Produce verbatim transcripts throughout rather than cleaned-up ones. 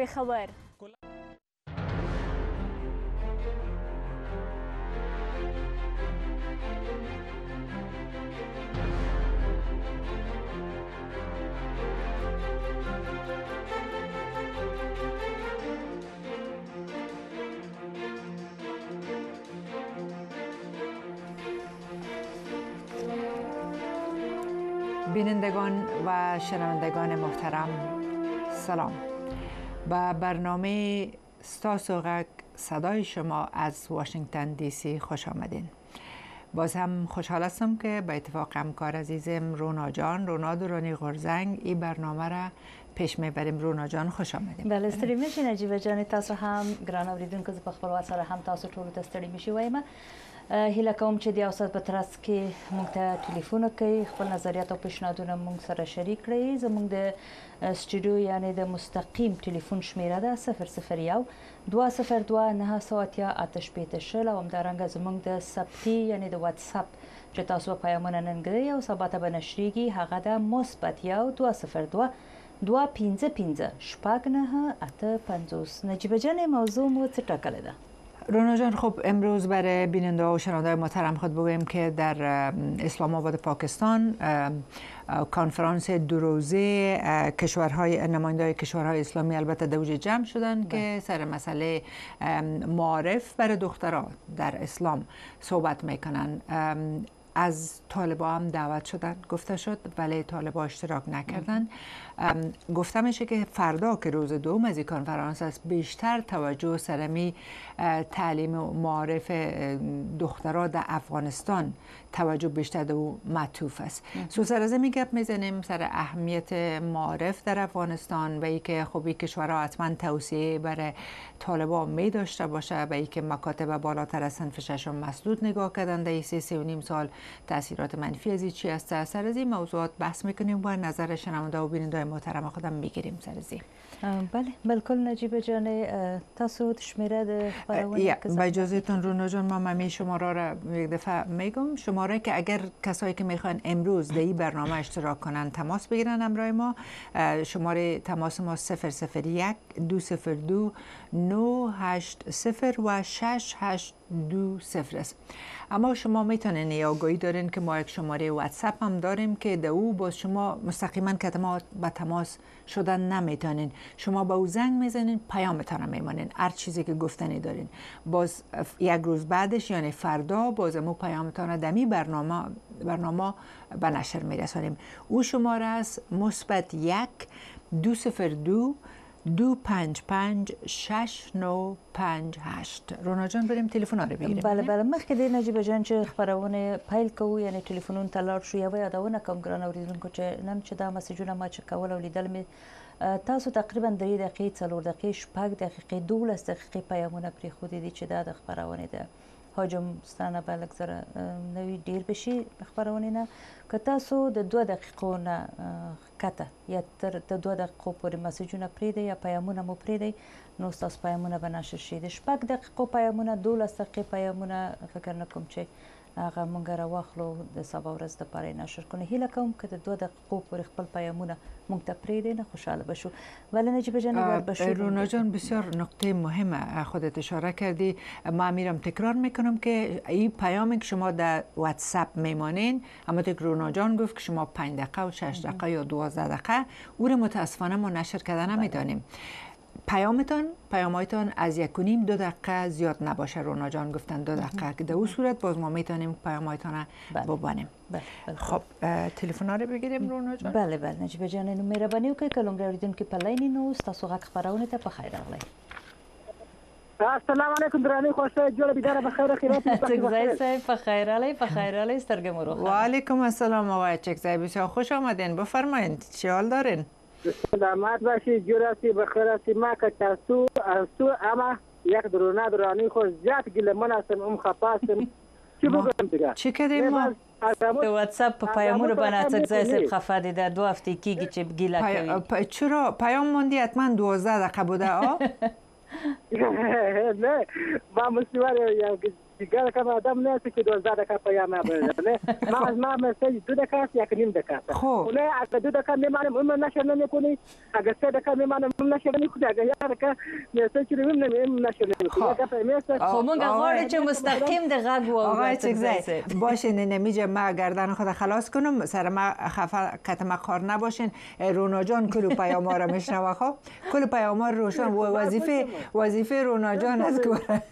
پیښور. بینندگان و شنوندگان محترم سلام. به برنامه ستاسو غږ صدای شما از واشنگتن دی سی خوش آمدین. باز هم خوشحال هستم که به اتفاق همکار عزیزم رونا جان رونا دورانی غرزنگ این برنامه را پیش میبریم. رونا جان خوش آمدیم. بله ستړي مشي نجیبه جان، تاسو هم ګران اوریدونکو په خپلوات سره هم تاسو ټول ته ستړي مشي وایم. هیله کوم چې د یو ساعت په ترڅ کې موږ ته ټلیفون کوي، خپل نظریات او پیشنهادونه موږ سره شریک کړئ. زموږ د استودیو یعنی د مستقیم ټلیفون شمیره ده صفر صفر یو دوه صفر دوه نه سوه اتیا اته شپېته شل او همدارنګه زموږ د ثبتي یعنی د واتساپ چې تاسو پیغامونه نن ګرئ او سبا ته به نشریږي هغه د مثبت یو دوه صفر دوه دوه پنځه پنځه شپږ نه اته پنځوس. نجیبه جان موضوع مو څه ټاکلې ده؟ رونا جان خب امروز برای بیننده و شنونده محترم خود بگویم که در اسلام آباد پاکستان کنفرانس دو روزه کشورهای نماینده کشورهای اسلامی البته در اوج جمع شدن که سر مسئله معارف برای دخترها در اسلام صحبت میکنن. از طالبا هم دعوت شدن گفته شد ولی طالبا اشتراک نکردن. گفته میشه که فردا که روز دوم از این کنفرانس است بیشتر توجه سرمی تعلیم و معارف دخترها در افغانستان توجه بیشتر در او معطوف است. سو سر از این گپ میزنیم سر اهمیت معارف در افغانستان و ای که خب این کشورها حتما توصیه برای طالبا می داشته باشه و ای که مکاتب بالاتر از صنف ششم مسدود نگاه کردن در سه سه و نیم سال تاثیرات منفی از این چی است. سر از این موضوعات بحث میکنیم و نظر شنونده و بیننده محترم خودم میگیریم سر از این. بله بالکل نجیبه جان، تاسو شمیره د خبرونه با اجازهتون رونا جان ما ممی شماره را یک دفعه میگم، شماره که اگر کسایی که میخوان امروز در این برنامه اشتراک کنن تماس بگیرن همراه ما، شماره تماس ما صفر صفر یک دو صفر دو نه هشت صفر و شش هشت دو صفر است. اما شما میتونین یا آگاهی دارین که ما یک شماره واتساپ هم داریم که در او باز شما مستقیما که با تماس شدن نمیتونین، شما با او زنگ میزنین پیامتان میمانین، هر چیزی که گفتنی دارین باز یک روز بعدش یعنی فردا باز مو پیامتان دمی برنامه برنامه به نشر میرسانیم. او شماره است مثبت یک دو صفر دو دو پنج پنج شش نو پنج هشت. رونا جان بریم تلفن رو بگیریم. بله بله مخکې د نجیبه جان چې خبرونه پیل کوو یعنی تلفنون ته لاړ شو یو یادونه کوم ګران اوریدونکو چې نن چې دا مسیجونه ما چې کول او لیدل می تاسو تقریبا درې دقیقې څلور دقیقې شپږ دقیقې دولس دقیقې پیغامونه پرېښودي دي چې دا د خبرونه ده. حاجم ستانه به لږ زره نوی ډیر بشي خبرونه نه که تاسو د دوه دقیقو نه کته یا تر د دوه دقیقو پورې مسیجونه پرېږدئ یا پیغامونه مو پرېږدئ نو ستاسو پیغامونه به نشر شي. د شپږ دقیقو پیغامونه دولس دقیقې پیغامونه فکر نه کوم چې هغه مونږ راواخلو د سبا ورځ دپاره نشر کنو. هیله کوم که د دوه دقیقو پورې خپل پیغامونه مونږ ته پرېږدئ نه خوشحاله بشو. ولی نجیبه جان بشو. رونا جان بسیار نکته مهمه خودت اشاره کردی. ما میرم تکرار میکنم که این پیامی که شما در واتساپ میمانین اما که رونا جان گفت که شما پنج دقیقه و شش دقیقه یا دوازده دقیقه او رو متاسفانه ما نشر کردن نمیدانیم. پیامتان پیامایتان از یک و نیم دو دقیقه زیاد نباشه. رونا جان گفتن دو دقیقه که در اون صورت باز ما میتونیم پیامایتان ببانیم. خب تلفن رو بگیریم رونا جان. بله بله نجیبه جان نو مهرباني وکړئ که لومړی اورېدونکي په لاین نو ستاسو غږ خپرونې ته په خیر راغلی. السلام علیکم درانه خوشا جوړ بيداره بخیر خیرات. چکزای صاحب په خیر علی په خیر علی سترګې مو روخه. و علیکم السلام آقای چکزای بسیار خوش آمدین. بفرمایید چه حال دارین؟ سلامت باشید جوراسی بخیر هستی. ما که تاسو تو اما یک درونه درانی خو زیات گله من هستم ام خفاستم چی بگم دیگه چی کردیم ما د واتساپ په پیامونو باندې چکزای صاحب خفه دي د دوه هفته کېږي چې ګیله کوي. چرا پیام موندی حتما دوازده دقیقه بوده آ؟ نه ما مسیوار دیگر که آدم نیست که دوازده دقیقه پیام بده. ما از ما مسیج دو دقیقه است یک نیم دقیقه است. خب نه اگر دو دقیقه میمانم اون نشر نمیکنی، اگر سه دقیقه میمانم اون نشر نمیکنی، اگر یک دقیقه مسیج رو نمیم نشر نمیکنی. خب مونږ غواړو چې مستقیم د غږ و آقای چگزی باشین نمیجه ما گردن خود خلاص کنم سر ما خفه کتم خار نباشین. رونا جان کلو پیام‌ها را میشنوه. خب کل پیام‌ها روشن و وظیفه وظیفه رونا جان است که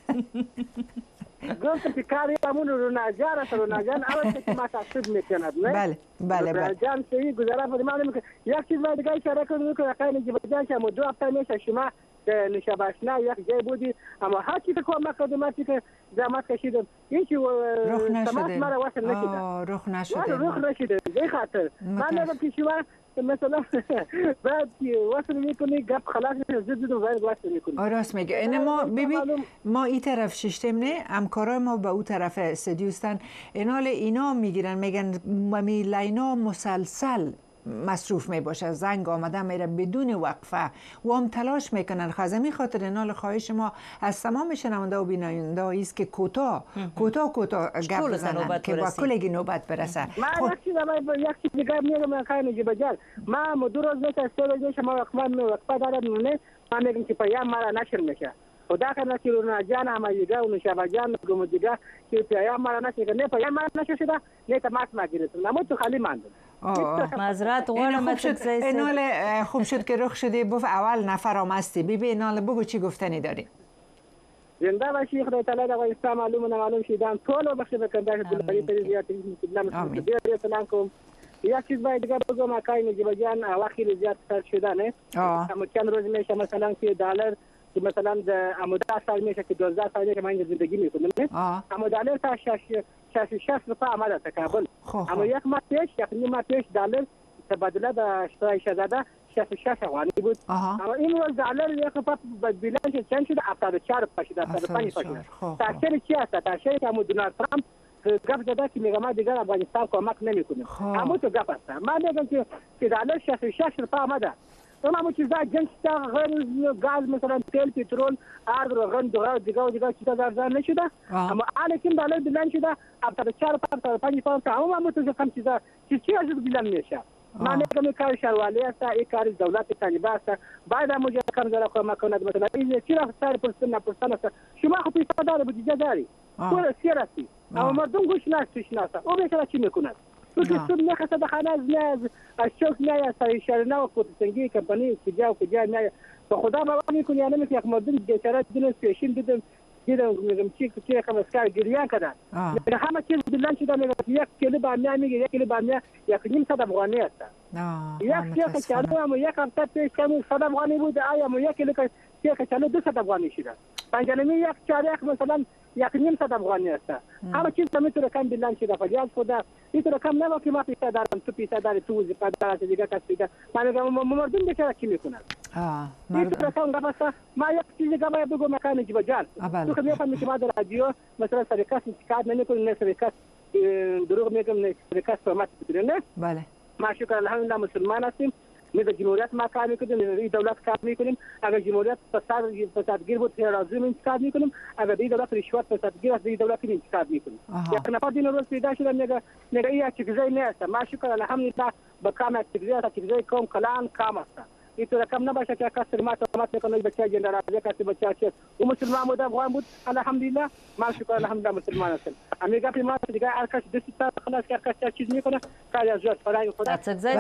گفتم که کاری همون رونا جان است. رونا جان اول که ما تشکر میکند نه بله بله بله جان سعی گذرا فرمان میکنه. یک چیز باید دیگه اشاره کنم که خیلی جان شما دو هفته میشه شما نشاباشنا یک جای بودی اما هر چی که کمک کردم که زحمت کشیدم این چی رخ نشده مرا وصل نشده رخ نشده رخ نشده به خاطر من میگم که شما مثلا بعد وصل میکنی گپ خلاص زد زد باید وصل میکنی. راست میگه. این ما ببین ما این طرف ششتم نه همکارای ما به اون طرف استودیوستن اینال اینا میگیرن میگن می لینا مسلسل مصروف می باشه زنگ آمده میره بدون وقفه و هم تلاش میکنن. خازمی خاطر اینال خواهش ما از تمام شنونده و بیننده است که کوتاه کوتاه کوتاه گپ بزنن که با کلگی نوبت برسه. ما یک چیز ما یک چیز دیگه میگم خانم جبجال ما مدیر روز نشه سه روز نشه ما وقفه می وقفه دارم نه ما میگم که پیام مرا نشر میشه. خدا کنه که رونا جان هم یگه و نشابه جان گم دیگه که پیام مرا نشه نه پیام مرا نشه شده نه تماس نگیرید نمو تو خالی ماند. معذرت غواړم چې اینال خوب شد که رخ شدی بف اول نفر آمستی بی بی اینال بگو چی گفتنی داری. زنده باشی خدای تعالی د افغانستان معلومه معلوم شیدان ټول بخښه وکړه چې د دې زیات اسلام دې سلام کوم. یک چیز باید دیگه بگم آقای نجیب جان وقتی زیاد سر شده نه اما چند روز میشه مثلا که دلار که مثلا اموده سال میشه که دوازده سال میشه من اینجا زندگی میکنم نه اما دلار تا شصت شصت روپیه آمده تا کابل اما یک ماه پیش یک نیم ماه پیش دلار تبادله به شتای شهزاده شصت و شش افغانی بود اما این روز دلار یک روپیه بیلانس چند شده هفتاد و چهار روپیه شده هفتاد و پنج روپیه شده. تاثیر چی است؟ تاثیر که همون دونالد ترامپ گپ زده که میگه ما دیگر افغانستان کمک نمیکنیم. اما تو گپ است. من میگم که که دلار شصت و شش روپیه آمده. اما چیزا جنس تا غیر گاز مثلا تیل پترول ارز روغن دوغا دیگه و دیگه چیزا ارزان نشده اما الان که دلار بلند شده هفتاد و چهار تا پنج پوند اما ما تو کم چیزا چی چی از بلند میشه. من میگم کار شهروالی است این کار دولت طالبان است باید هم مجاز کم زرا کمک کند مثلا این چی را سر پرسن نپرسن است شما خو پیسه داره بود دیگه داری تو سیاسی اما مردم گوش نشش ناست او بیچاره چی میکند تو که تو نخسته دخانه از نه از شوک نه از سریشرنه و پوتسنگی کمپانی کجا و کجا نه به خدا باور میکنی یا نمیکنی یک مردم بیچاره دیدن پیشین دیدن دیدن میگم چی چی کم اسکار گریان کردن همه چیز بلند شده میگه یک کیلو بامیا میگه یک کیلو بامیا یک نیم صد افغانی است یک کیلو کچالو هم یک هفته پیش کم صد افغانی بود آیا هم یک کیلو کچالو دو صد افغانی شده پنجانمی یک چارک مثلا یک نیم صد افغانی است همه چیز میتونه کم بلند شده فریاد خدا میتونه کم نه که ما پیسه دارم تو پیسه داری تو وظیفه داری دیگه کس دیگه من میگم مردم بیچاره چی میکنن اه مردم کم گفت ما یک چیزی که باید بگم مکان نجیب جان تو که میفهمی که ما در رادیو مثلا سرکاس کار نمیکنیم نه سرکاس دروغ میگم نه سرکاس فرمت میکنیم نه بله ما شکر الحمدلله مسلمان هستیم می در جمهوریت ما کار میکنیم می دولت کار میکنیم اگر جمهوریت فساد فسادگیر بود تروریسم انتقاد میکنیم اگر دی دولت رشوت فسادگیر است دی دولت انتقاد میکنیم یک نفر دین روز پیدا شده میگه میگه این چیزی نیست ما شکر الحمدلله با کام چیزی است چیزی کم کلان کام است این تو رقم نباشه که کسی ما تو ما میکنه بچه جنرال کسی بچه چه و مسلمان بود افغان بود الحمدلله ما شکر الحمدلله مسلمان هستیم امیگا پی ما دیگه هر کس دستی تا خلاص که هر کس چیز میکنه کاری از جات فرای خدا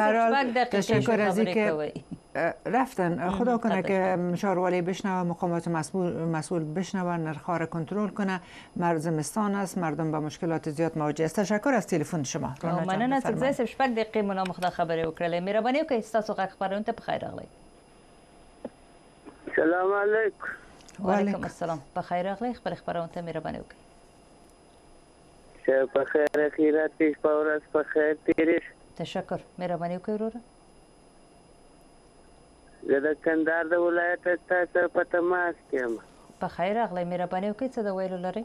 تشکر از اینکه رفتن خدا کنه که شهروالی بشنوه مقامات مسئول مسئول بشنوه نرخ‌ها را کنترل کنه زمستان است مردم با مشکلات زیاد مواجه است. تشکر از تلفن شما. مننه از زیاد شپږ دقیقې مو مخدا خبرې وکړلې مهرباني وکړئ تاسو غږ خبرونه ته بخیر راغلی. سلام علیکم. وعلیکم السلام. بخیر راغلی خبر خبرونه ته مهرباني وکړئ. شه بخیر خیرات پیش پاورس بخیر تیریش. تشکر مهرباني وکړئ وروره. زه د کندهار د ولایت تاسو په تماس کې یم. بخیر راغلی مهرباني وکړئ څه د ویلو لرئ؟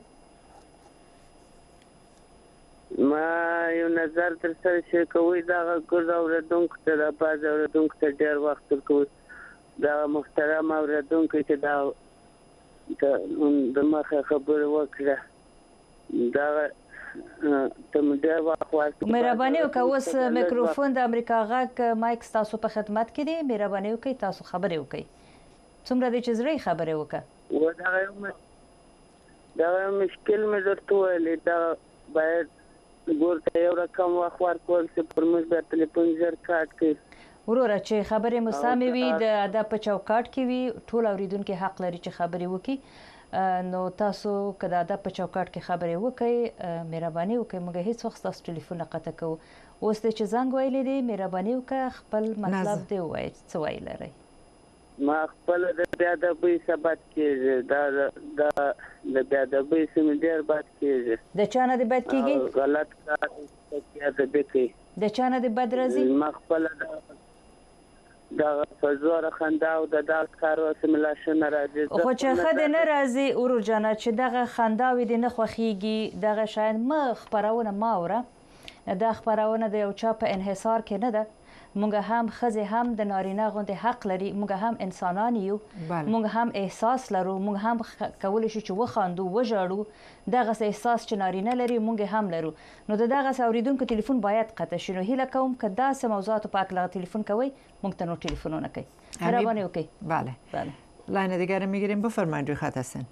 ما یو نظر تر سره شریکوي دغه ګرد اورېدونکو ته د بعض اورېدونکو ته ډېر وخت ورکوي دغه محترم اورېدونکی چې دا د مخه خبرې وکړه دا ته ډېر وخت مهرباني وکړئ اوس میکروفون د امریکا غږ مایک تاسو په خدمت کې دی مهرباني وکړئ تاسو خبرې وکړئ څومره دی چې زړې خبرې وکړه و دا یو دا مشکل مې درته ویلې دا باید ګورته یو رقم وخت ورکول چې پر موږ د ټلیفون زر کارت کوي وروره چې خبرې مو سمې وي د ادب په چوکاټ کې وي ټول اوریدونکي حق لري چې خبرې وکړي نو تاسو که د ادب په چوکاټ کې خبرې وکړئ مهرباني وکړئ موږ هیڅ وخت تاسو ټلیفون نه قطع کوو اوس دی چې زنګ ویلی دی مهرباني وکړه خپل مطلب دی ووایئ څه وایي لرئ ما خپل د بې ادبۍ ثبت کېږي دا د بې ادبۍ څه مې ډېر بد کېږي د چا نه دې بد کېږي غلط کار بې ادبي کوي د چا نه دې بد راځي ما خپله دا په زوره خندا او د دغه کار اوس مې لا ښه نه راځي خو چې ښه دې نه راځي ورور جانه چې دغه خنداوې دې نه خوښېږي دغه شاید مه خپرونه مه اوره دا خپرونه د یو چا په انحصار کې نه ده مونږ هم ښځې هم د نارینه غوندې حق لري مونږ هم انسانان یو مونږ هم احساس لرو مونږ هم کولی شو چې وخاندو وژاړو دغسې احساس چې نارینه لري مونږ هم لرو نو د دغسې اورېدونکو تلیفون باید قطع شي نو هیله کوم که داسې موضوعاتو په هکله تلیفون کوئ مونږ ته نور تلیفونونه کوئ مهرباني وکړئ بله بله لاین دیگر میگیریم بفرمایید روی خط هستین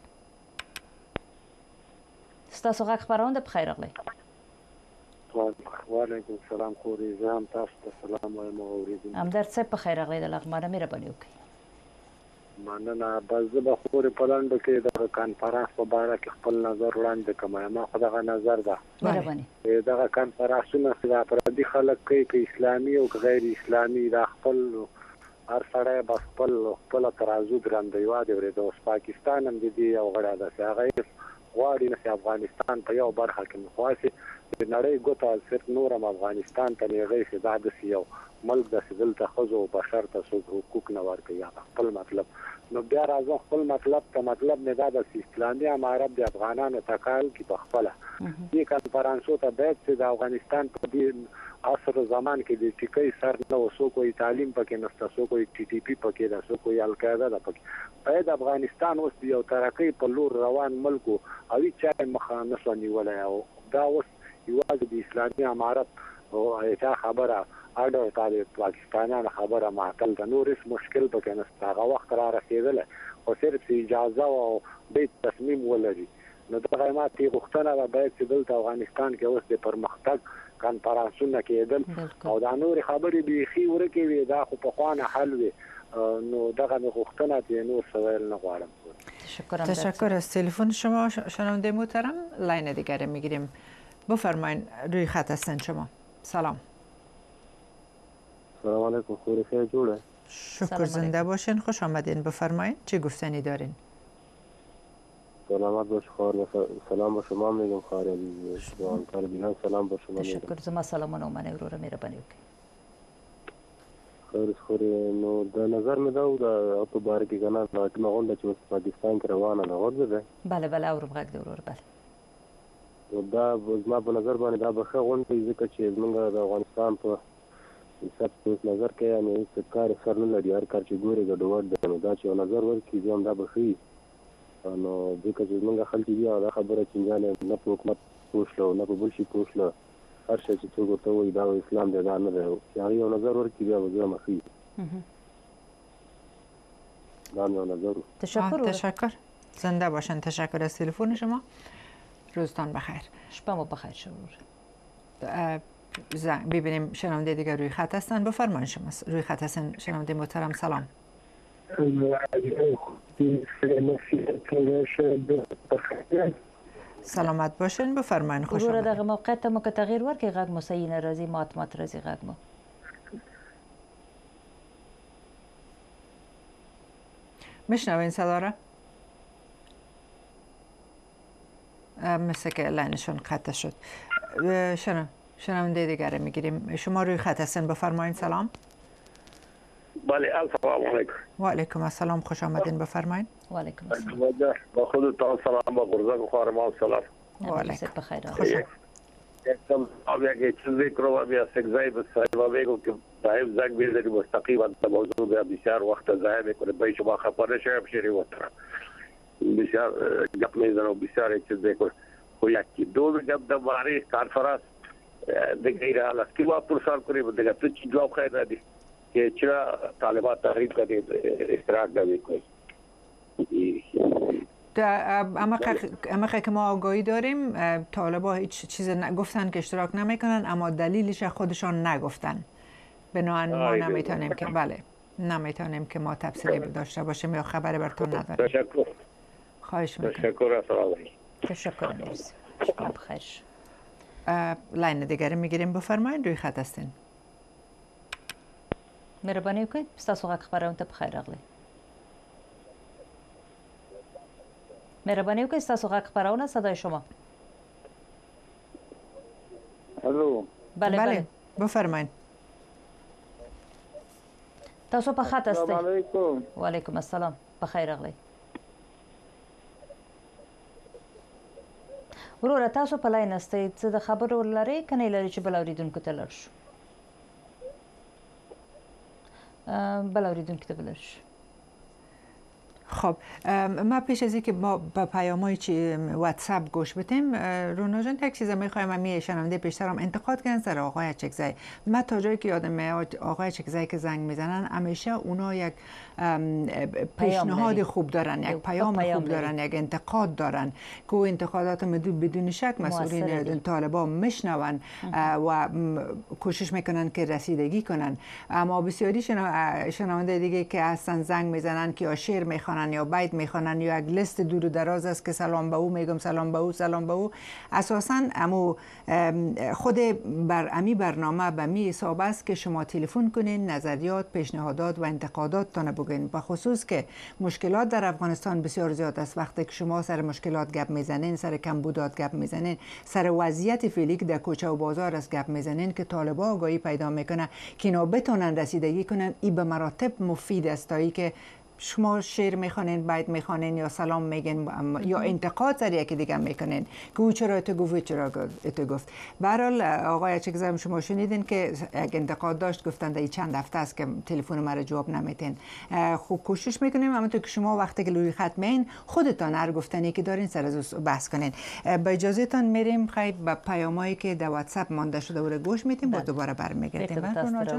ستاسو غږ خپرونده بخیر راغلی وعلیکم السلام خوري زه هم تاسو ته سلام وایم اوریدونکو همدرد صاحب بخیر راغلی د لغمانه مهرباني وکړئ مننه بس زه به خورې په لنډو کې دغه کنفرانس په باره کې خپل نظر وړاندې کوم ما خو دغه نظر ده مهرباني دغه کنفرانسونه چې د پردي خلک کوي که اسلامي او که غیر اسلامي دا خپل هر سړی به خپل خپله ترازو درنده یوازې ورېده اوس پاکستان هم د دې یو غړی ده چې هغه غواړي نه چې افغانستان په یو برخه کې مخواسي د نړۍ ګوته صرف نور هم افغانستان ته نیغی چې دا داسې یو ملک داسې دلته ښځو او بشر ته څوک حقوق نه ورکوي خپل مطلب نو بیا راځم خپل مطلب ته مطلب مې دا ده چې اسلامي امارت د افغانانو تکال کې په خپله دې کنفرانسو ته باید چې د افغانستان په دې عصر زمان کې د ټیکۍ سر نه و څوک وایي تعلیم پکې نشته څوک وایي ټي ټي پي پکې ده څوک وایي القاعده ده پکې باید افغانستان اوس د یو ترقۍ په لور روان ملک و او هېڅ چا یې مخه نه شوه نیولی او دا اوس یوازې د اسلامي امارت او چا خبره اډر تا د پاکستانیانو خبره معطل ده نور هېڅ مشکل پکې نشته هغه وخت را رسېدلی خو صرف اجازه او بیت تصمیم ولري نو دغه ما تې غوښتنه ده باید چې دلته افغانستان کې اوس د پرمختګ کنفرانسونه کېدل او دا نورې خبرې بیخي ورکې وي دا خو پخوانه حل وي نو دغه مې غوښتنه دې نور څه ویل نه غواړم تشکر از تلفن شما شنونده محترم لاین دیگر میگیریم بفرمایید روی خط هستن شما سلام سلام علیکم خوری خیر جوړه شکر زنده باشین خوش آمدین بفرمایید چه گفتنی دارین سلامت باش خواهر سلام با شما میگم خواهر عزیز جوانتر بیان سلام با شما میگم تشکر زما سلامونه ومنئ وروره مهرباني وکړئ خیر خوري نو د نظر مې دا و د په باره کې که نه دا کومه غونډه چې اوس پاکستان کې روانه ده غوږ ده بله بله اورم غږ دی وروره بله نو دا زما په نظر باندې دا به ښه غونډه وي ځکه چې زموږ د افغانستان په حساب کې اوس نظر کوي یعنې هېڅ کار یې سر نه لري هر کار چې ګوري ګډوډ دی نو دا چې یو نظر ورکړي بیا هم دا به ښه وي نو ځکه چې زموږ خلک دي او دا خبره چینجیانې نه په حکومت پوه شله نه په بل شي پوه شله هر شی چې څوک ورته وایي دا اسلام دی دا نه دی چې هغې یو نظر ورکړي بیا به زه هم ښه وي دا مې یو نظر و تشکر تشکر زنده باشن تشکر از تلفن شما روزتان بخیر شپه مو بخیر شو ببینیم شنونده دیگر روی خط هستن بفرمایید شما روی خط هستن شنونده محترم سلام سلامت باشین بفرمایید خوش آمدید دغه موقع ته مو که تغییر ورکړي غږ مو صحیح نه راځي مات مات راځي غږ مو میشنوین صدا را مثل که لعنشون قطع شد شنو شنونده دیگره میگیریم شما روی خط هستین بفرمایید سلام بله السلام علیکم و علیکم السلام خوش آمدین بفرمایید و علیکم السلام با خودتان سلام با قرزاق خارمان سلام و علیکم بخیر خوش एकदम अब एक चीज करो अभी ऐसे जाए बस साहिब को कि साहिब जाग भी जरी मुस्तकीम अंत मौजूद है बिचार वक्त जाए में कोई भाई शुमा खबर है शेब शेरी होता बिचार जब में जरा बिचार एक चीज देखो یکی دو گپ درباره کنفرانس دیگر حالا کی با پرسان کنیم دیگه تو چی جواب خیر ندی که چرا طالبان تحریک کردید اشتراک نمیکنید. اما که ما آگاهی داریم طالبان هیچ چیز گفتن که اشتراک نمیکنن، اما دلیلش خودشان نگفتن. بنابراین ما نمیتونیم که بله نمیتونیم که ما تفسیری داشته باشیم یا خبری براتون نداریم. تشکر. خواهش میکنم. تشکر. السلام علیکم. تشکر مرسی. شب بخیر. لاین دیگری میگیریم، بفرمایید، روی خط هستین. مهرباني وکړئ ستاسو غږ خپرونه ته بخیر راغلی. مهرباني وکړئ ستاسو غږ خپرونه صدای شما. الو. بله بله بفرمایید. تاسو په خط هستئ. السلام علیکم. و علیکم السلام. بخیر راغلی. وروره تاسو په لاین هستئ، څه د خبرو لرئ که نه لرئ چې بل اورېدونکو ته لاړ شو؟ بل اورېدونکو ته بلر شو. خب ما پیش از اینکه ما با پیام‌های چی واتساپ گوش بدیم، رونا جان یک چیز می‌خوایم می شنونده پیشترم انتقاد کردن سر آقای چکزی. من تا جایی که یادم میاد آقای چکزی که زنگ میزنن همیشه اونا یک پیشنهاد خوب دارن، یک پیام خوب دارن، یک انتقاد دارن که انتقادات بدون شک مسئولین طالبان میشنون و کوشش میکنن که رسیدگی کنن. اما بسیاری شنونده دیگه که اصلا زنگ میزنن که یا شعر میخوانن یا بیت میخوانن یا یک لیست دور و دراز است که سلام به او میگم، سلام به او، سلام به او. اساسا امو خود بر امی برنامه به می حساب است که شما تلفن کنین، نظریات، پیشنهادات و انتقاداتتان بگین. به خصوص که مشکلات در افغانستان بسیار زیاد است. وقتی که شما سر مشکلات گپ میزنین، سر کمبودات گپ میزنین، سر وضعیت فعلی که در کوچه و بازار است گپ میزنین که طالبان آگاهی پیدا میکنه که اینا بتونن رسیدگی کنن، این به مراتب مفید است تا ای که شما شعر میخوانین، بیت میخوانین یا سلام میگین یا انتقاد سر یکی دیگه میکنین که او چرا تو گفت، چرا تو گفت. به هر حال آقای چکزی شما شنیدین که یک انتقاد داشت، گفتن در چند هفته است که تلفن مرا جواب نمیتین. خوب کوشش میکنیم همونطور که شما وقتی که روی خط میین خودتان هر گفتنی که دارین سر از بحث کنین. با اجازه تان میریم خیلی به پیامایی که در واتساپ مانده شده و گوش میتیم، با دوباره برمیگردیم.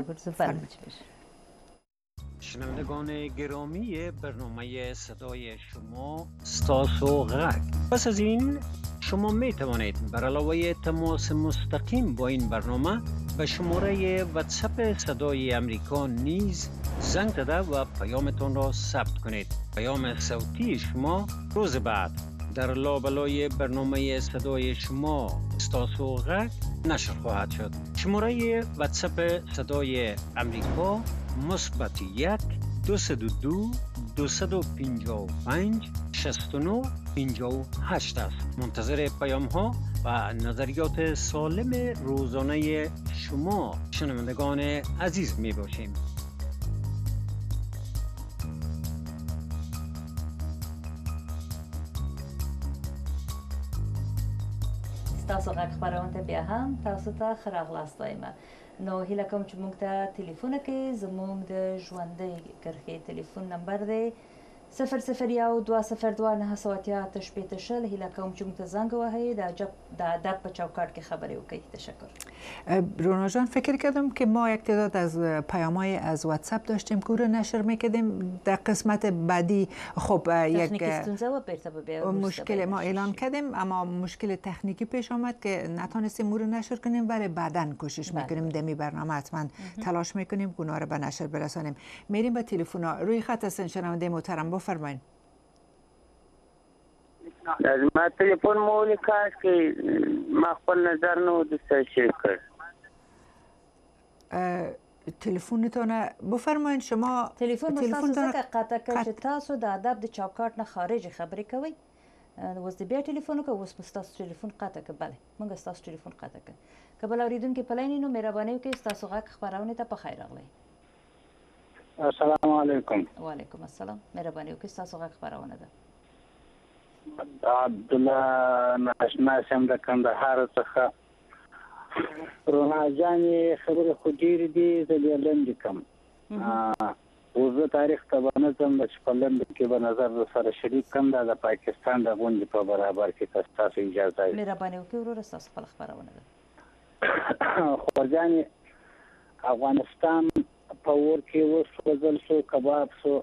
شنوندگان گرامی برنامه صدای شما ستاسو غک. پس از این شما می توانید بر علاوه تماس مستقیم با این برنامه به شماره واتساپ صدای امریکا نیز زنگ زده و پیامتان را ثبت کنید. پیام صوتی شما روز بعد در لابلای برنامه صدای شما ستاسو غک نشر خواهد شد. شماره واتساپ صدای امریکا مثبت یک دوصد و دو دوصد و پنجاه و پنج شصت و نه پنجاه و هشت است. منتظر پیام ها و نظریات سالم روزانه شما شنوندگان عزیز می باشیم. ستاسو غږ خپرونه ته بیا هم تاسو ته ښه راغلاست وایم. نو هیله کوم چې موږ ته تلیفون کې زموږ د ژوندۍ کرښې تلیفون نمبر دی صفر صفر یو دوه صفر دوه نهه سوه اتیا اته شپېته شل. هیله کوم چې موږ ته زنګ ووهئ د ادب په چوکاټ کې خبرې وکړئ. تشکر. رونا جان فکر کردم که ما یک تعداد از پیام‌های از واتساپ داشتیم که رو نشر میکردیم در قسمت بعدی. خب یک مشکل ما اعلان کردیم اما مشکل تکنیکی پیش آمد که نتونستیم رو نشر کنیم، ولی بعداً کوشش میکنیم دمی برنامه حتما تلاش میکنیم گناه رو به نشر برسانیم. میریم به تلفن. روی خط هستن شنونده محترم، بفرمایید. ما تلفن مو لیکاش که ما خپل نظر نو دوست شیر کرد. تلفنتون بفرمایید. شما تلفن تاسو څنګه قطع کړئ چې تاسو د ادب د چوکاټ نه خارج خبرې کوئ؟ اوس د بیا تلیفون وکړه، اوس به ستاسو تلیفون قطع کړه. بله موږ ستاسو تلیفون قطع کړه. که بل اورېدونکي په لاین نو مهرباني وکړئ ستاسو غږ خپرونې ته په خیر راغلی. السلام علیکم. وعلیکم السلام. مهرباني وکړئ ستاسو غږ خپرونه ده. عبدالله ناشنا سم د کندهار څخه. رونا جانې خبرې خو ډېرې دي، زه بیا لنډې کړم. اوس تاریخ ته به نه ځم چې په لنډ کې به نظر سره شریک کړم دا د پاکستان د غونډې په برابر کې که ستاسو اجازه وي. مهرباني وکړئ وروره ستاسو خپله خپرونه ده. خورجانې افغانستان په اور کې وسوځل شو، کباب شو،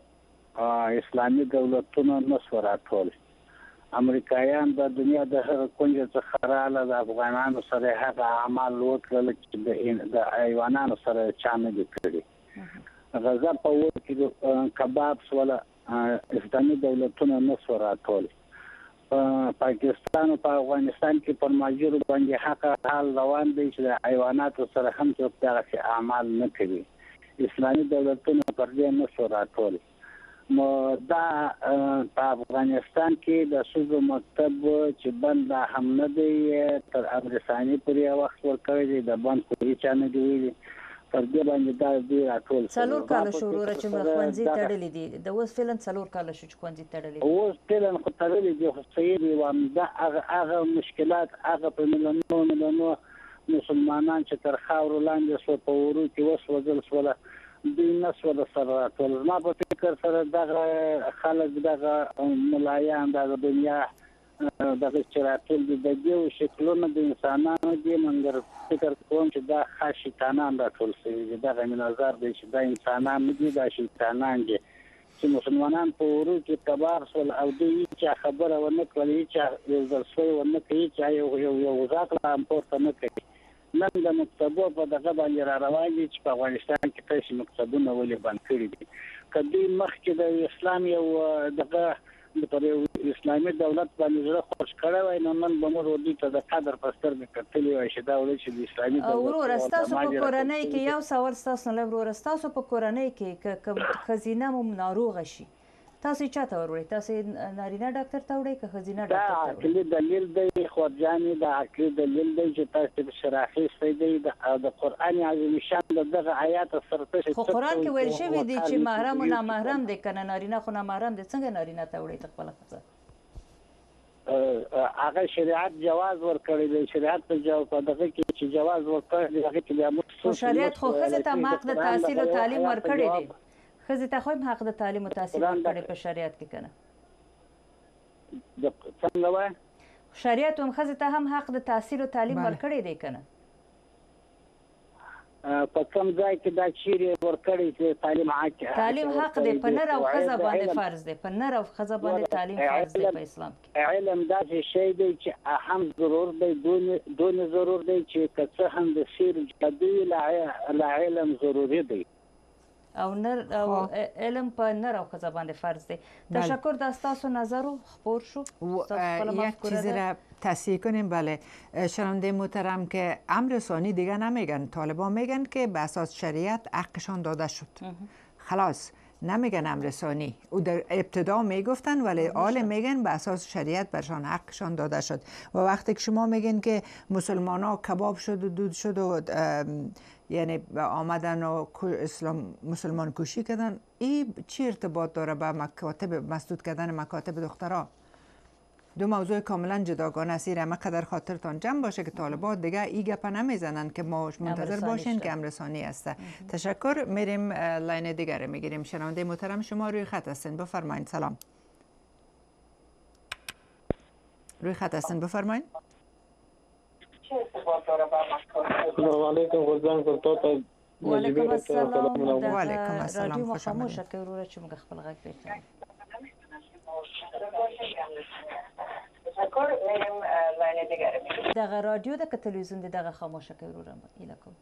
اسلامي دولتونه نه شو راټول. امریکایان د دنیا د هر کونج څخه رااله د افغانانو سره هغه اعمال وکړل چې د ایوانانو سره چا نه دي کړي. غزه په اور کې کباب شول، اسلامي دولتونه نه شو راټول. پاکستان او په افغانستان کې پر ماجر باندې حق حال روان دی چې د ایواناتو سره هم څوک دغه اعمال نه کوي. اسلامي دولتونه پر دې نه شو راټول. نو دا په افغانستان کې د سوزو مکتب چې بند هم نه دی تر امرسانی پورې وخت ورکړی دی، د بند کوي چا نه دی ویلي، پر دې باندې دا دی راټول څلور کاله شو وروره چې ښوونځي تړلي دي. د اوس فعلا څلور کاله شو چې ښوونځي تړلي دي. اوس فعلا خو تړلي دي، خو صحیح دی وام دا هغه هغه مشکلات هغه په میلیونونو میلیونونو مسلمانان چې تر خاورو لاندې شو په ورو کې وسوځل شول، دوی نه شول سره راټول. ما په فکر سره دغه خلک دغه ملایان دغه دنیا دغه چې راټول دي د دې شکلونه د انسانانو دي، مګر فکر کوم چې دا خاص شیطانان راټول شوي دي. دغه مې نظر دی چې دا انسانان نه دي، دا شیطانان دي چې مسلمانان په ورو کې کبار شول او دوی هیڅ خبره ونه کړل، هیڅ یو ځل سوی ونه کوي، چې یو یو یو ځاکله هم پورته نه کوي. نن د مکتبو په دغه باندې را روان دي چې په افغانستان کې تاسو مکتبونه ولې بند کړي دي. که دوی مخکې د اسلام یو دغه پر اسلامي دولت باندې زړه خوش کړی وای، نو نن به موږ دوی ته د قدر په سترګې کتلي وای چې دا ولې چې د اسلامي دولت وروره ستاسو په کورنۍ کې یو سوال ستاسو نه وروره ستاسو په کورنۍ کې که ښځینه مو ناروغه شي تاسو چا ته وروړئ؟ تاسو نارینه ډاکټر ته وړئ که ښځینه ډاکټر ته وړئ؟ دا عقلي دلیل دی خورجانې، دا عقلي دلیل دی چې تاسو د شراخیستی دی د قرآن عظیم شان د دغه آیات سره تاسو خو قرآن کې ویل شوي دي چې محرم او نامحرم دی، که نه نارینه خو نامحرم دی، څنګه نارینه ته وړئ ته خپله ښځه؟ هغه شریعت جواز ورکړی دی، شریعت په دغه کې چې جواز ورکړی دی هغه کې بیا موږ خو شریعت خو ښځې ته حق د تحصیل او تعلیم ورکړی دی، ښځې ته خو هم حق د تعلیم او تحصیل ورکړی په شریعت کې که نه؟ څنګه وایي؟ شریعت هم ښځې ته هم حق د تحصیل او تعلیم ورکړی دی که نه؟ په کوم ځای کې دا چیرې ورکړی چې تعلیم حق تعلیم حق دی، په نر او ښځه باندې فرض دی، په نر او ښځه باندې تعلیم فرض دی په اسلام کې. علم داسې شی دی چې هم ضرور دی، دون ضرور دی چې که څه هم د سیر جادوي له علم ضروري دی او نر او علم په نر او ښځه باندې فرض دی. تشکر دا ستاسو نظر خپور شو. یک چیزی را تصحیح کنیم. بله شنونده محترم که امر ثانی دیگه نمیگن، طالبان میگن که به اساس شریعت حقشان داده شد، خلاص نمیگن امر ثانی. او در ابتدا میگفتن ولی حال میگن به اساس شریعت برشان حقشان داده شد. و وقتی که شما میگن که مسلمان ها کباب شد و دود شد و یعنی آمدن و اسلام مسلمان کشی کردن، این چی ارتباط داره به مکاتب مسدود کردن مکاتب دخترها؟ دو موضوع کاملا جداگانه است. اما قدر خاطرتان جمع باشه که طالبان دیگه این گپ نمیزنن که ما منتظر باشین که امر ثانی است. تشکر. میریم لاین دیگر میگیریم. شنونده محترم شما روی خط هستین، بفرمایید. سلام. روی خط هستین، بفرمایید. السلام علیکم غزان سلطات. وعلیکم السلام. وعلیکم السلام. رادیو خاموشه که وروره چې موږ خپل غږ بهتر دغه رادیو د تلویزیون دغه خاموشه که وروره ایله کوم.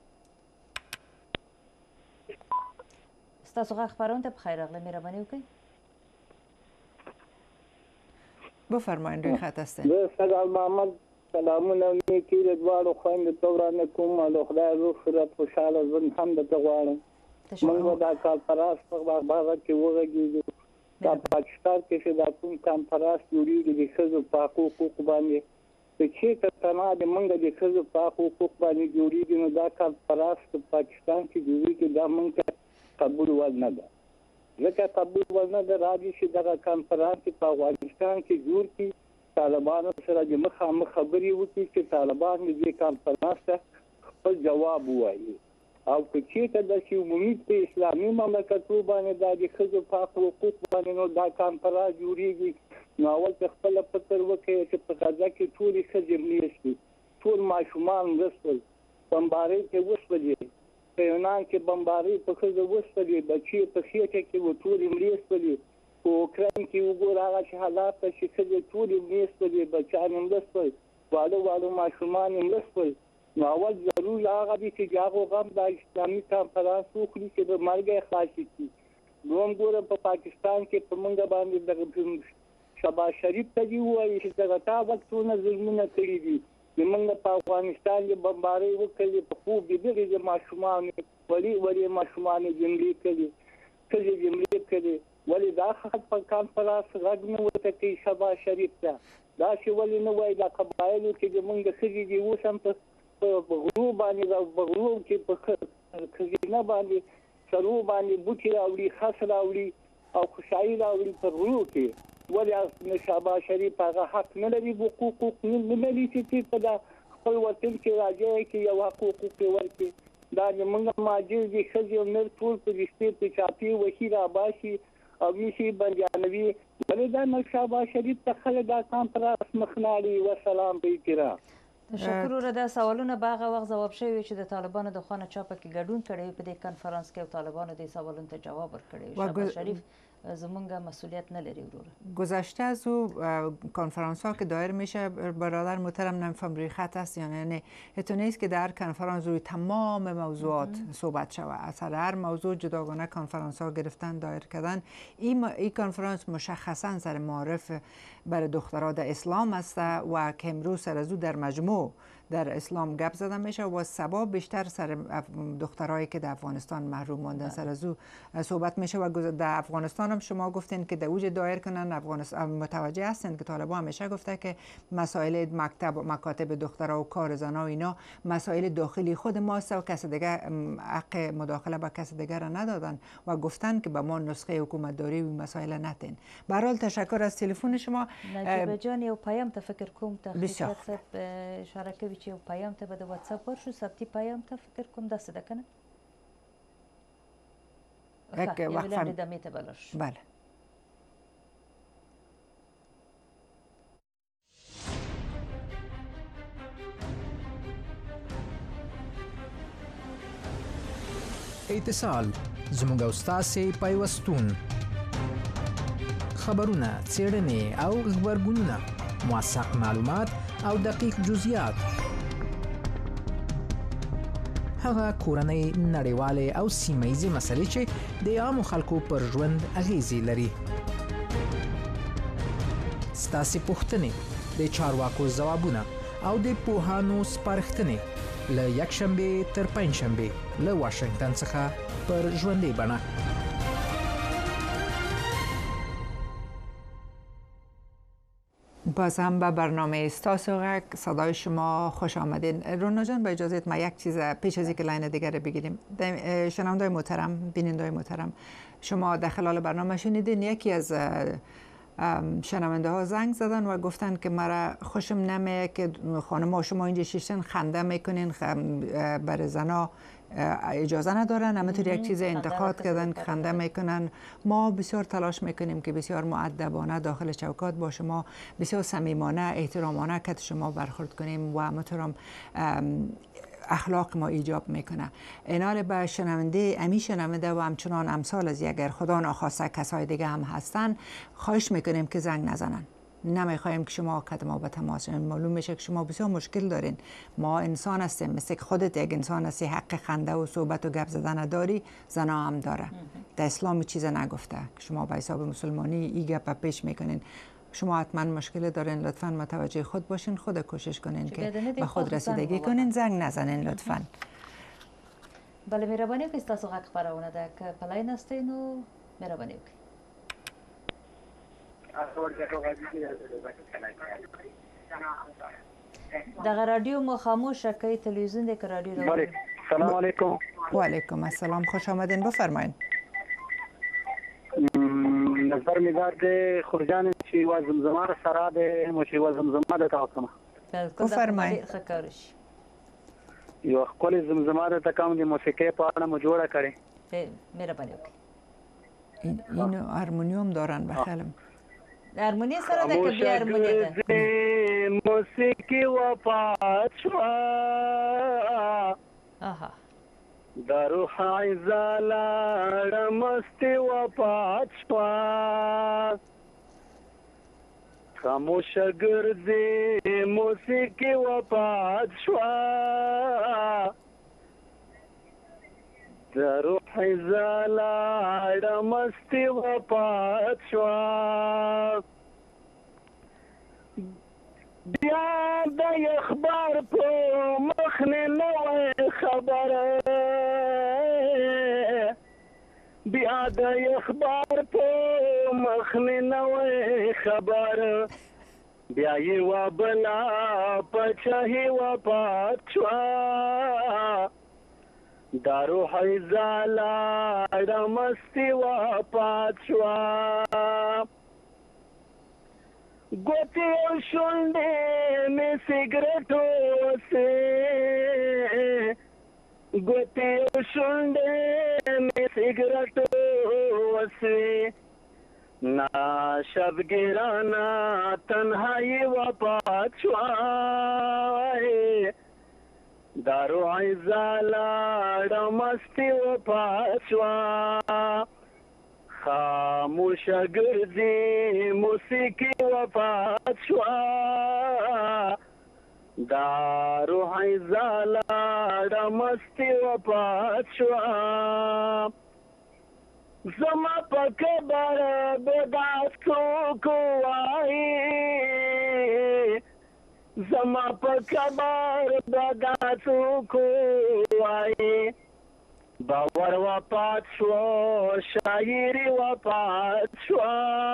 ستاسو غږ خپرونه ته بخیر راغلی، مهرباني وکړئ. بفرمایید روی خط هستین. زه سلام محمد سلامونه نیکي د دواړو خویندو ته وړاندې کوم او د خدای روغ صورت خوشحاله ژوند هم درته غواړم. موږ به دا کانفرانس په هغه کې وغږېږو. دا پاکستان کې چې دا کوم کانفرانس جوړېږي د ښځو په حقوقو باندې، چې چېرته تنها د موږ د ښځو په حقوقو باندې جوړېږي، نو دا کانفرانس په پاکستان کې جوړېږي، دا موږ ته قبول وړ نه ده. ځکه قبول وړ نه ده راځي چې دغه کانفرانس په افغانستان کې جوړ کړي، طالبانو سره د مخامخ خبرې وکړي چې طالبان د دې کانفرانس ته خپل جواب ووایي. او که چېرته داسې عمومي په اسلامي مملکتونو باندې دا د ښځو په حق حقوق باندې نو دا کانفرانس جوړېږي نو اول ته خپله فکر وکړئ چې په غزه کې ټولې ښځې مړې شوې ټول ماشومان مړه شول بمبارۍ کې وشولې په یونان کې بمبارۍ په ښځو وشولې بچي په خېټه کې و ټولې مړې شولې په اوکراین کې وګوره هغه چې حالات ته چې ښځې ټولې مړې شولې بچیان یې مړه شول واړه واړه ماشومان یې مړه شول نو اول ضرور هغه دي چې هغو غم دا اسلامي کانفرانس وکړي چې د مرګ یې خلاص کړي دوم ګوره په پاکستان کې په موږ باندې دغه شهباز شریف ته دي ووایي چې دغه تا وختونه ظلمونه کړي دي زمونږ په افغانستان کې بمبارۍ وکړې په خوب دې دغې د ماشومانو وړې وړې ماشومان یې جملې کړي ښځې جملې کړي ولې دا خلک په کانفرانس غږ نه ورته کوي شهباز شریف ته داسې ولې نه وایي دا قبایلو چې زمونږ ښځې دي اوس هم په په غرو باندې او په غرو کې په ښځینه باندې سرو باندې بوټي راوړي خس راوړي او خوشحالي راوړي په غرو کې ولې شهباز شریف هغه حق نه لري حقوق نه لري چې په دا خپل وطن کې راځي کې یو حقوق کې ورکړي دا زموږ ماجر دي ښځې او نر ټول په رښتې په چاپي وحي راباشي او میشي بندیانوي ولې دا نه شهباز شریف ته خلک دا کانفرانس مخ نه اړوي وسلام به احترام تشکر وره دا سوالونه به هغه وخت ځواب شوي چې د طالبانو د خوا نه چا پکې ګډون کړی په دې کنفرانس کې او طالبانو دې سوالونو ته جواب ورکړی شهباز شریف زمونږ مسئولیت نداری وروره گذشته از او کنفرانس ها که دایر میشه برادر محترم نمیفهم روی خط است یعنی حتی نیست که در کنفرانس روی تمام موضوعات صحبت شود از هر موضوع جداگانه کنفرانس ها گرفتن دایر کردن این این کنفرانس مشخصا سر معارف برای دخترها در اسلام است و که امروز سر از او در مجموع در اسلام گپ زده میشه و سبا بیشتر سر دخترایی که در افغانستان محروم ماندن سر از او صحبت میشه و در افغانستان هم شما گفتین که در اوج دایر کنن افغانستان متوجه هستین که طالبان همیشه گفته که مسائل مکتب مکاتب دخترها و کار زنا و اینا مسائل داخلی خود ماست و کس دیگه حق مداخله با کس دیگه را ندادن و گفتن که به ما نسخه حکومت داری و مسائل نتین. به هر حال تشکر از تلفن شما. نجیب جان یو پیام ته فکر کوم ته خدمت اشاره کوي چې یو پیام ته به د واتس اپ ورشو ثبتی پیام ته فکر کوم داسې ده کنه یک وقفه دمه ته بلش بله اتصال زموږ او ستاسې پیوستون خبرونه څېړنې او غبرګونونه موثق معلومات او دقیق جزئیات هغه کورنۍ نړیوالې او سیمه‌ییزې مسلې چې د عامو خلکو پر ژوند اغیزې لري ستاسې پوښتنې د چارواکو ځوابونه او د پوهانو سپارښتنې له یکشنبې تر پنجشنبې له واشنگټن څخه پر ژوندۍ بڼه باز هم به برنامه استاسو غک صدای شما خوش آمدین. رونا جان با اجازت ما یک چیز پیش از اینکه لاین دیگر رو بگیریم شنوندای محترم بینندای محترم شما در خلال برنامه شنیدین یکی از شنونده ها زنگ زدن و گفتن که مرا خوشم نمیه که خانم ها شما اینجا شیشتن خنده میکنین برای زنا اجازه ندارن همینطور یک چیز انتقاد کردن که خنده میکنن ما بسیار تلاش میکنیم که بسیار مؤدبانه داخل چوکات با شما بسیار صمیمانه احترامانه که شما برخورد کنیم و همینطور اخلاق ما ایجاب میکنه اینال به شنونده امی شنونده و همچنان امثال از اگر خدا ناخواسته کسای دیگه هم هستن خواهش میکنیم که زنگ نزنن نمیخوایم که شما قدم ما به تماس معلوم میشه که شما بسیار مشکل دارین ما انسان هستیم مثل خودت یک انسان هستی حق خنده و صحبت و گپ زدن داری زنا هم داره در اسلام چیز نگفته که شما به حساب مسلمانی این گپ پیش میکنین شما حتما مشکل دارین لطفا متوجه خود باشین خود کوشش کنین که به خود رسیدگی کنین زنگ نزنین لطفا بله مهربانی وکړئ تاسو غږ خپرونه ده که په لاین هستئ نو مهرباني وکړئ دغه رادیو مو خاموشه کړئ تلویزیون دی که رادیو راوړئ سلام علیکم و علیکم السلام خوش آمدین بفرمایید نظر می دار د خورجان چې و زمزمه سره د مو چې و زمزمه د تاسو بفرمایید ښه کار شي یو ښکلې زمزمه درته کوم د موسیقۍ په اړه مو جوړه کړې. مهرباني وکړئ. اینو هارمونیوم دارن بخیلم. هارمونی سره ده که بی هارمونی ده؟ موسیقی وفات شوا در روح عزاله مستی وفات شوا خاموش گرزی موسیقی وفات شوا در روح عزاله مستی وفات شوا بیا د اخبار په مخ نه نوې خبره بیا د اخبار په مخ نه نوې خبره بیا یې وبلا پچهي وفات شوا دا روح زاله مستی وفات شوا ګوتې او شونډې مې سګرټو سه ګوتې او شونډې مې سګرټو سه نا شبګیرانا تنهایی وفات شوا دا روح زاله مستی وفات شوا خاموش گردی موسیقی وفات شوا دا روح زاله مستی وفات شوا زما په کبر بداس کو کوای زما په کبر بداس کوای باور وفات شو شاعری وفات شو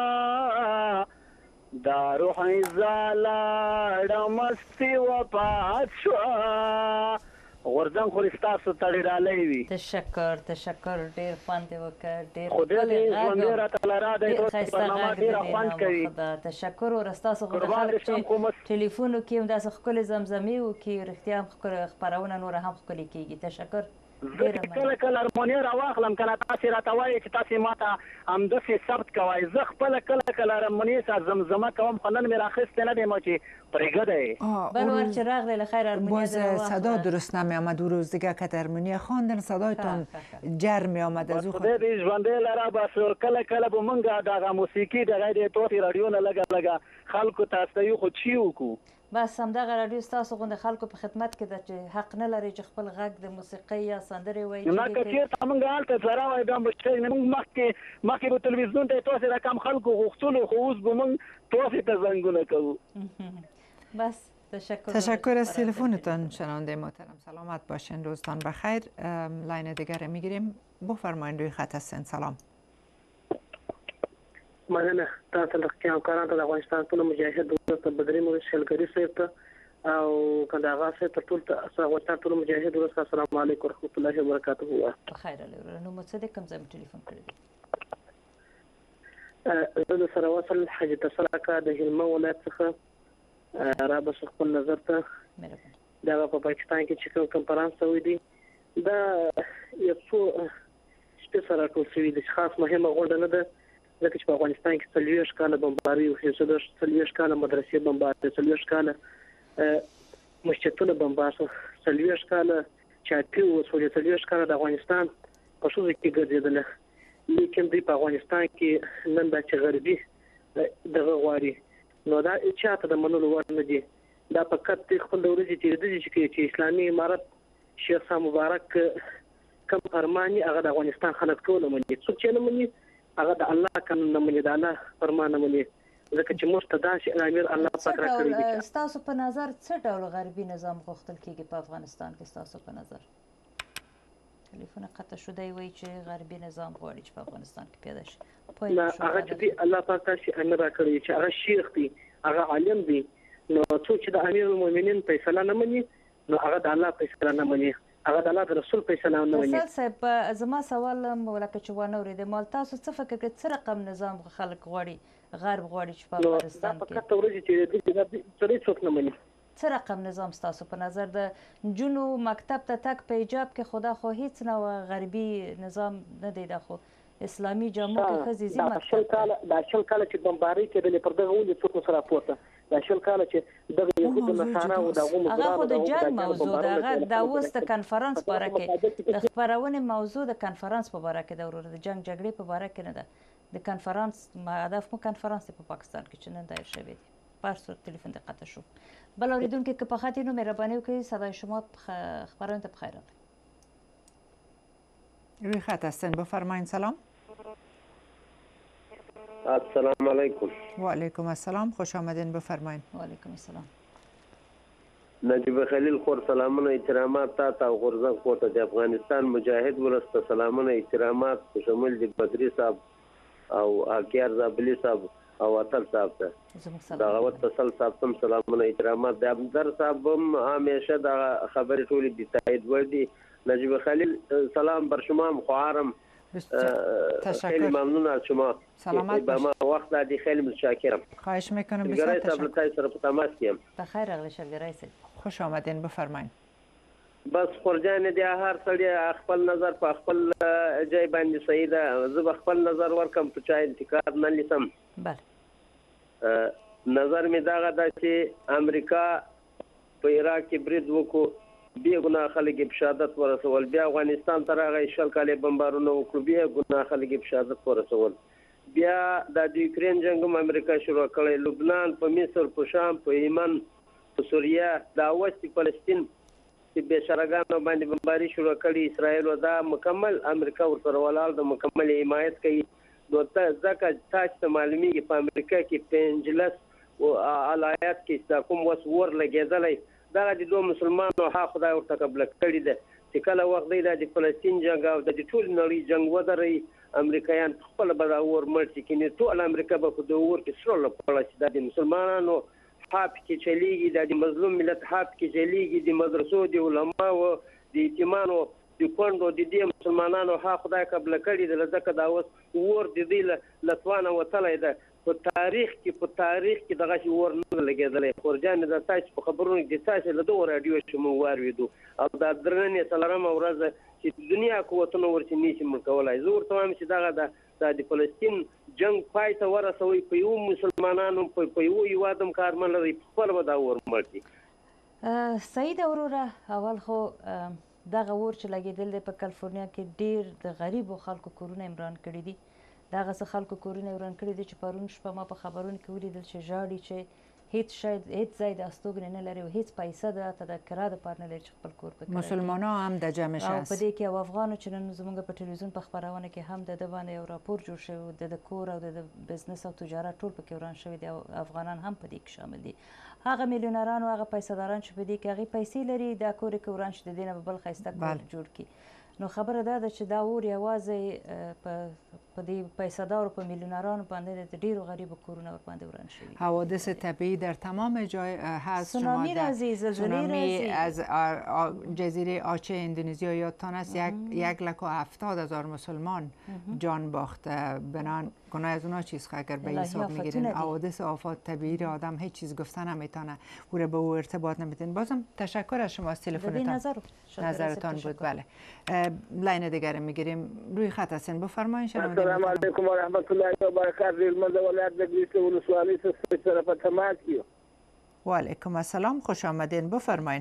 دا روح زاله مستی وفات شو غورځنګ خو ستاسو تړي رالی وي. تشکر تشکر ډېر خوند یې وکړ ډېر خدای دې ژوندی راته لره دی برنامه ډېره خوند کوي. تشکر ور ستاسو خو د خلک چې ټلیفون وکړي هم داسې ښکلې زمزمې وکړي رښتیا هم خپرونه نوره هم ښکلې کېږي. تشکر. کله کله هارمونی راواخلم کنه تاسې راته وایئ چې تاسې ماته همداسې ثبت کوئ زه خپله کله کله هارمونی سره زمزمه کوم خو نن مې راخیستی نه دی ما چې پرېږده بل وقت چې راغلی له خیر هارمونی باز صدا درست نمی آمد او روز دیگه که هارمونی خواندن صدایتان جر می آمد از او خدای دې ژوندی لره بس کله کله به مونږ دغه موسیقي دغه د توتې راډیو نه لږه لږه خلکو ته استوي خو چی وکړو بس همدغه راډیو ستاسو غوندې خلکو په خدمت کې ده چې حق نه لري چې خپل غږ د موسیقۍ یا سندرې وایي نه که چېرته مونږ هلته سره وای بیا به مونږ مخکې مخکې به تلویزیون ته تاسې را کم خلکو غوښتلو خو اوس به مونږ تاسې ته زنګونه کوو. بس تشکر تشکر از تلفنتان شنونده محترم. سلامت باشین روزتان بخیر. لاین دیگر میگیریم بفرمایید روی خط هستین. سلام. مننه تاسو له همکارانو ته د افغانستان ټول مجاهد ورته بدري مو شلګری صاحب ته او کنده هغه څه ته ټول افغانستان ټول مجاهد ورته السلام علیکم ورحمت الله وبرکاته. خیر له نو متصدق کوم ځای ټلیفون کړی زه د سره وصل حج تسلکه د هلمند ولایت څخه را بس خپل نظر ته دا په پاکستان کې چې کوم کنفرانس شوی دی دا یو څو شپې سره ټول شوی دی خاص مهمه غونډه نه ده ځکه چې په افغانستان کې څلوېښت کاله بمباري وشوې څلوېښت کاله مدرسې بمبار څلوېښت کاله مسجدونه بمبار شول څلوېښت کاله چاپي وسولې څلوېښت کاله د افغانستان په ښځو کې ګرځېدله لیکن دوی په افغانستان کې نن دا چې غربي دغه غواړي نو دا چاته د منلو وړ نه دي دا فقط خپل د ورځې تېرېدلي چې اسلامي امارت شیخ صاحب مبارک کوم فرماني هغه د افغانستان خلک ټول مني څوک چې نه مني هغه د الله قانون نه مني د الله فرمان نه مني ځکه چې موږ ته داسې امیر الله پاک راکړی دی. ستاسو په نظر څه ډول غربي نظام غوښتل کېږي په افغانستان کې ستاسو په نظر؟ تلیفون قطع شو دی وایي چې غربي نظام غواړي چې په افغانستان کې پیدا شي. هغه چې دی الله پاک داسې امیر راکړی چې هغه شیخ دی هغه عالم دی نو څوک چې د امیر المؤمنین فیصله نه مني نو هغه د الله فیصله نه مني هغه د الله رسول فیصله نه مني. مثال صاحب زما سوال ولکه چې وانه ورېده مال تاسو څه فکر کوئ څه رقم نظام خلک غواړي غرب غواړي چې په افغانستان کې فقط ورځې چې د څه څوک نه مني څه رقم نظام ستاسو په نظر د نجونو مکتب ته تګ په حجاب کې خو دا خو هیڅ نه غربي نظام نه دی، دا خو اسلامي جامو کې ښځې ځي مکتب ته. دا شل کاله چې بمبارۍ کېدلې پر دغه ولې څوک نشو راپورته، دا شل کاله چې دغه یهودو نصارا او دغه مزدورانو هغه خو د جنګ موضوع ده، هغه دا اوس د کنفرانس په باره کې د خپرونې موضوع د کنفرانس په باره کې ده ورور، د جنګ جګړې په باره کې نه ده. د کنفرانس هدف مو کنفرانس په پاکستان کې چې نن دایر شوی دی. پر صورت تلفن دې قطع شو. بل اوریدونکو که په خاطر نو مهرباني وکړئ صدای شما خبرونه ته بخیر راغلی. روی خط هستن، بفرمایید. سلام. السلام علیکم. و علیکم السلام، خوش آمدین، بفرمایید. و علیکم السلام. نجیب خلیل خور سلامونه احترامات تا تا غرزن خورته د افغانستان مجاهد ورسته سلامونه احترامات په شمول د بدری صاحب او اکیار زابلی صاحب او اتل صاحب ته دا غوت فصل صاحب تم سلامونه احترامات د ابدر صاحب هم همیشه دا خبرې ټولې د تایید وردی. نجیب خلیل سلام بر شما مخوارم، خیلی ممنون از شما. سلامت با ما وقت دادی، خیلی متشکرم. خواهش میکنم. بسیار تشکر. سر په تماس کیم. بخیر راغلی شلګرای سي. خوش آمدین، بفرمایید. بس خورجان دی هر سړی خپل نظر په خپل ځای باندې صحیح ده. زه خپل نظر ورکم په چا انتقاد نه لیسم. بله. نظر می دغه ده چې امریکا په عراق کې برید وکړو، بیا ګناه خلک په شهادت ورسول، بیا افغانستان ته راغی شل کالې بمبارونه وکړو، بیا ګناه خلک په شهادت ورسول، بیا د یوکرین جنگ هم امریکا شروع کړی، لبنان، په مصر، په شام، په یمن، په سوریه، د اوس فلسطین چې بېشرګانو باندې بمباري شروع کړي اسرائیل، دا مکمل امریکا ورسره ولاړ د مکمل حمایت کوي. نو ځکه تاسو ته معلومیږي په امریکا کې پنځلس الایات کې دا کوم وس ور لګېدلی، دا د دوه مسلمانانو حق خدای ورته قبل کړی دی چې کله وخت دی د فلسطین جنگ او د ټول نړۍ جنگ ودري، امریکایان خپل به دا اور مړ شي، کینې ټول امریکا به په دوه اور کې سره لپاره چې د مسلمانانو حق کې چلیږي، د مظلوم ملت حق کې چلیږي، د مدرسو د علماو د یتیمانو د کونډو د دې مسلمانانو حق خدای قبل کړی دی، ځکه دا اوس اور د دې لسوانه وتلی ده. په تاریخ کې په تاریخ کې دغه شی ور نه لګېدلی. خورجان د تاسو په خبرونو کې تاسو له دوه رادیو شمو وارویدو او دا درنې څلورمه ورځ چې دنیا قوتونه ورته نشي مړ کولای. زه ورته وایم چې دغه د فلسطین جنگ پای ته ورسوي، په یو مسلمانانو په یو هېواد هم کار نه لري، خپل به دا ور مړ کړي. سعید وروره، اول خو دغه اور چې لګېدل دی په کالیفورنیا کې ډېر د غریبو خلکو کورونه عمران کړي دي. دغه څه خلکو کورونه وران کړي دي چې پرون شپه ما په خبرونو کې ولیدل چې ژاړي چې هیڅ شاید هیڅ ځای د استوګنې نه لري او هیڅ پیسه د ته د کرا دپاره نه لري چې خپل کور په مسلمانان هم د جمع شي. او په دې کې یو افغانو چې نن زموږ په ټلویزیون په خبرونه کې هم د ده باندې یو راپور جوړ شوی، د کور او د بزنس او تجارت ټول پکې وران شوي دي او افغانان هم په دې کې شامل دي. هغه میلیونران او هغه پیسه داران چې په دې کې هغې پیسې لري، دا کور یې که وران شي د دې نه به بل ښایسته کور جوړ کړي. نو خبره دا ده چې دا اور یوازې په دې پیسه دارو په میلیونرانو باندې د ډیرو غریبو کورونه ورباندې وران شوي. حوادث طبیعی در تمام جای هست. سونامی راځي، زلزله راځي. از جزیره آچه اندونزیا یادتان است یک یک لک و هفتاد هزار مسلمان جان باخت. بنان گناه از اونا چیز که اگر به حساب میگیرین حوادث آفات طبیعی را آدم هیچ چیز گفتن نمیتونه، او را به او ارتباط نمیتین. بازم تشکر از شما از تلفنتان، نظرتان بود. بله لاین دیگر میگیریم. روی خط هستین، بفرمایید. السلام علیکم و رحمت الله و برکاته. المنده ولایت دگلیس ولسوالی سره په تماس کیو. و علیکم السلام، خوش آمدین، بفرمایید.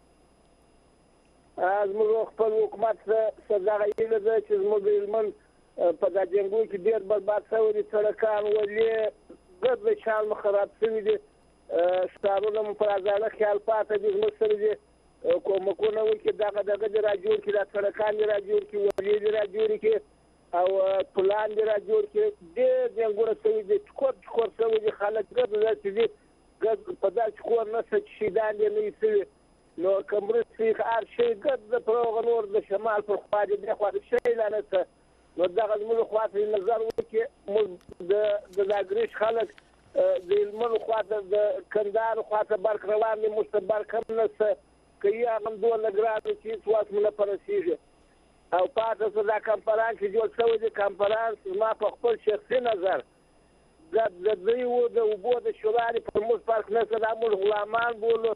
از موږ خپل حکومت څخه دغه ایله ده چې زموږ علمن په دا جنګونو کې ډېر برباد شوي دي، سړکان ولې ګډ د شان خراب شوي دي، ښارونه مو پر ازاله خیال پاته دي، زموږ سره دي کومکونه وکړي، دغه دغه دې را جوړ کړي، دا سړکان دې را جوړ کړي، ولې دې را جوړ کړي او پلان دې را جوړ کړي. ډېر جنګونه شوي دي، چکور چکور شوي دي، خلک ګډ داسې دي، ګډ په داسې کور نشته چې شهیدان دې نه وي شوي. نو که مرستې هر شی ګډ د پر هغه نور د شمال پر خوا دې دې خوا د شی لا نشته. نو دغه زموږ خوا ته نظر وکړي، موږ د داګریش خلک د هلمند خوا ته د کندهار خوا ته برق روان دي، موږ ته برق هم نشته، که یې هغه هم دومره ګران دی چې هېڅ وخت مو نه پرسېږي. او پاته څه دا کنفرانس چې جوړ شوی دی، کنفرانس زما په خپل شخصي نظر د دوی و د اوبو د شورانې پر موږ فرق نشته، دا موږ غلامان بولو،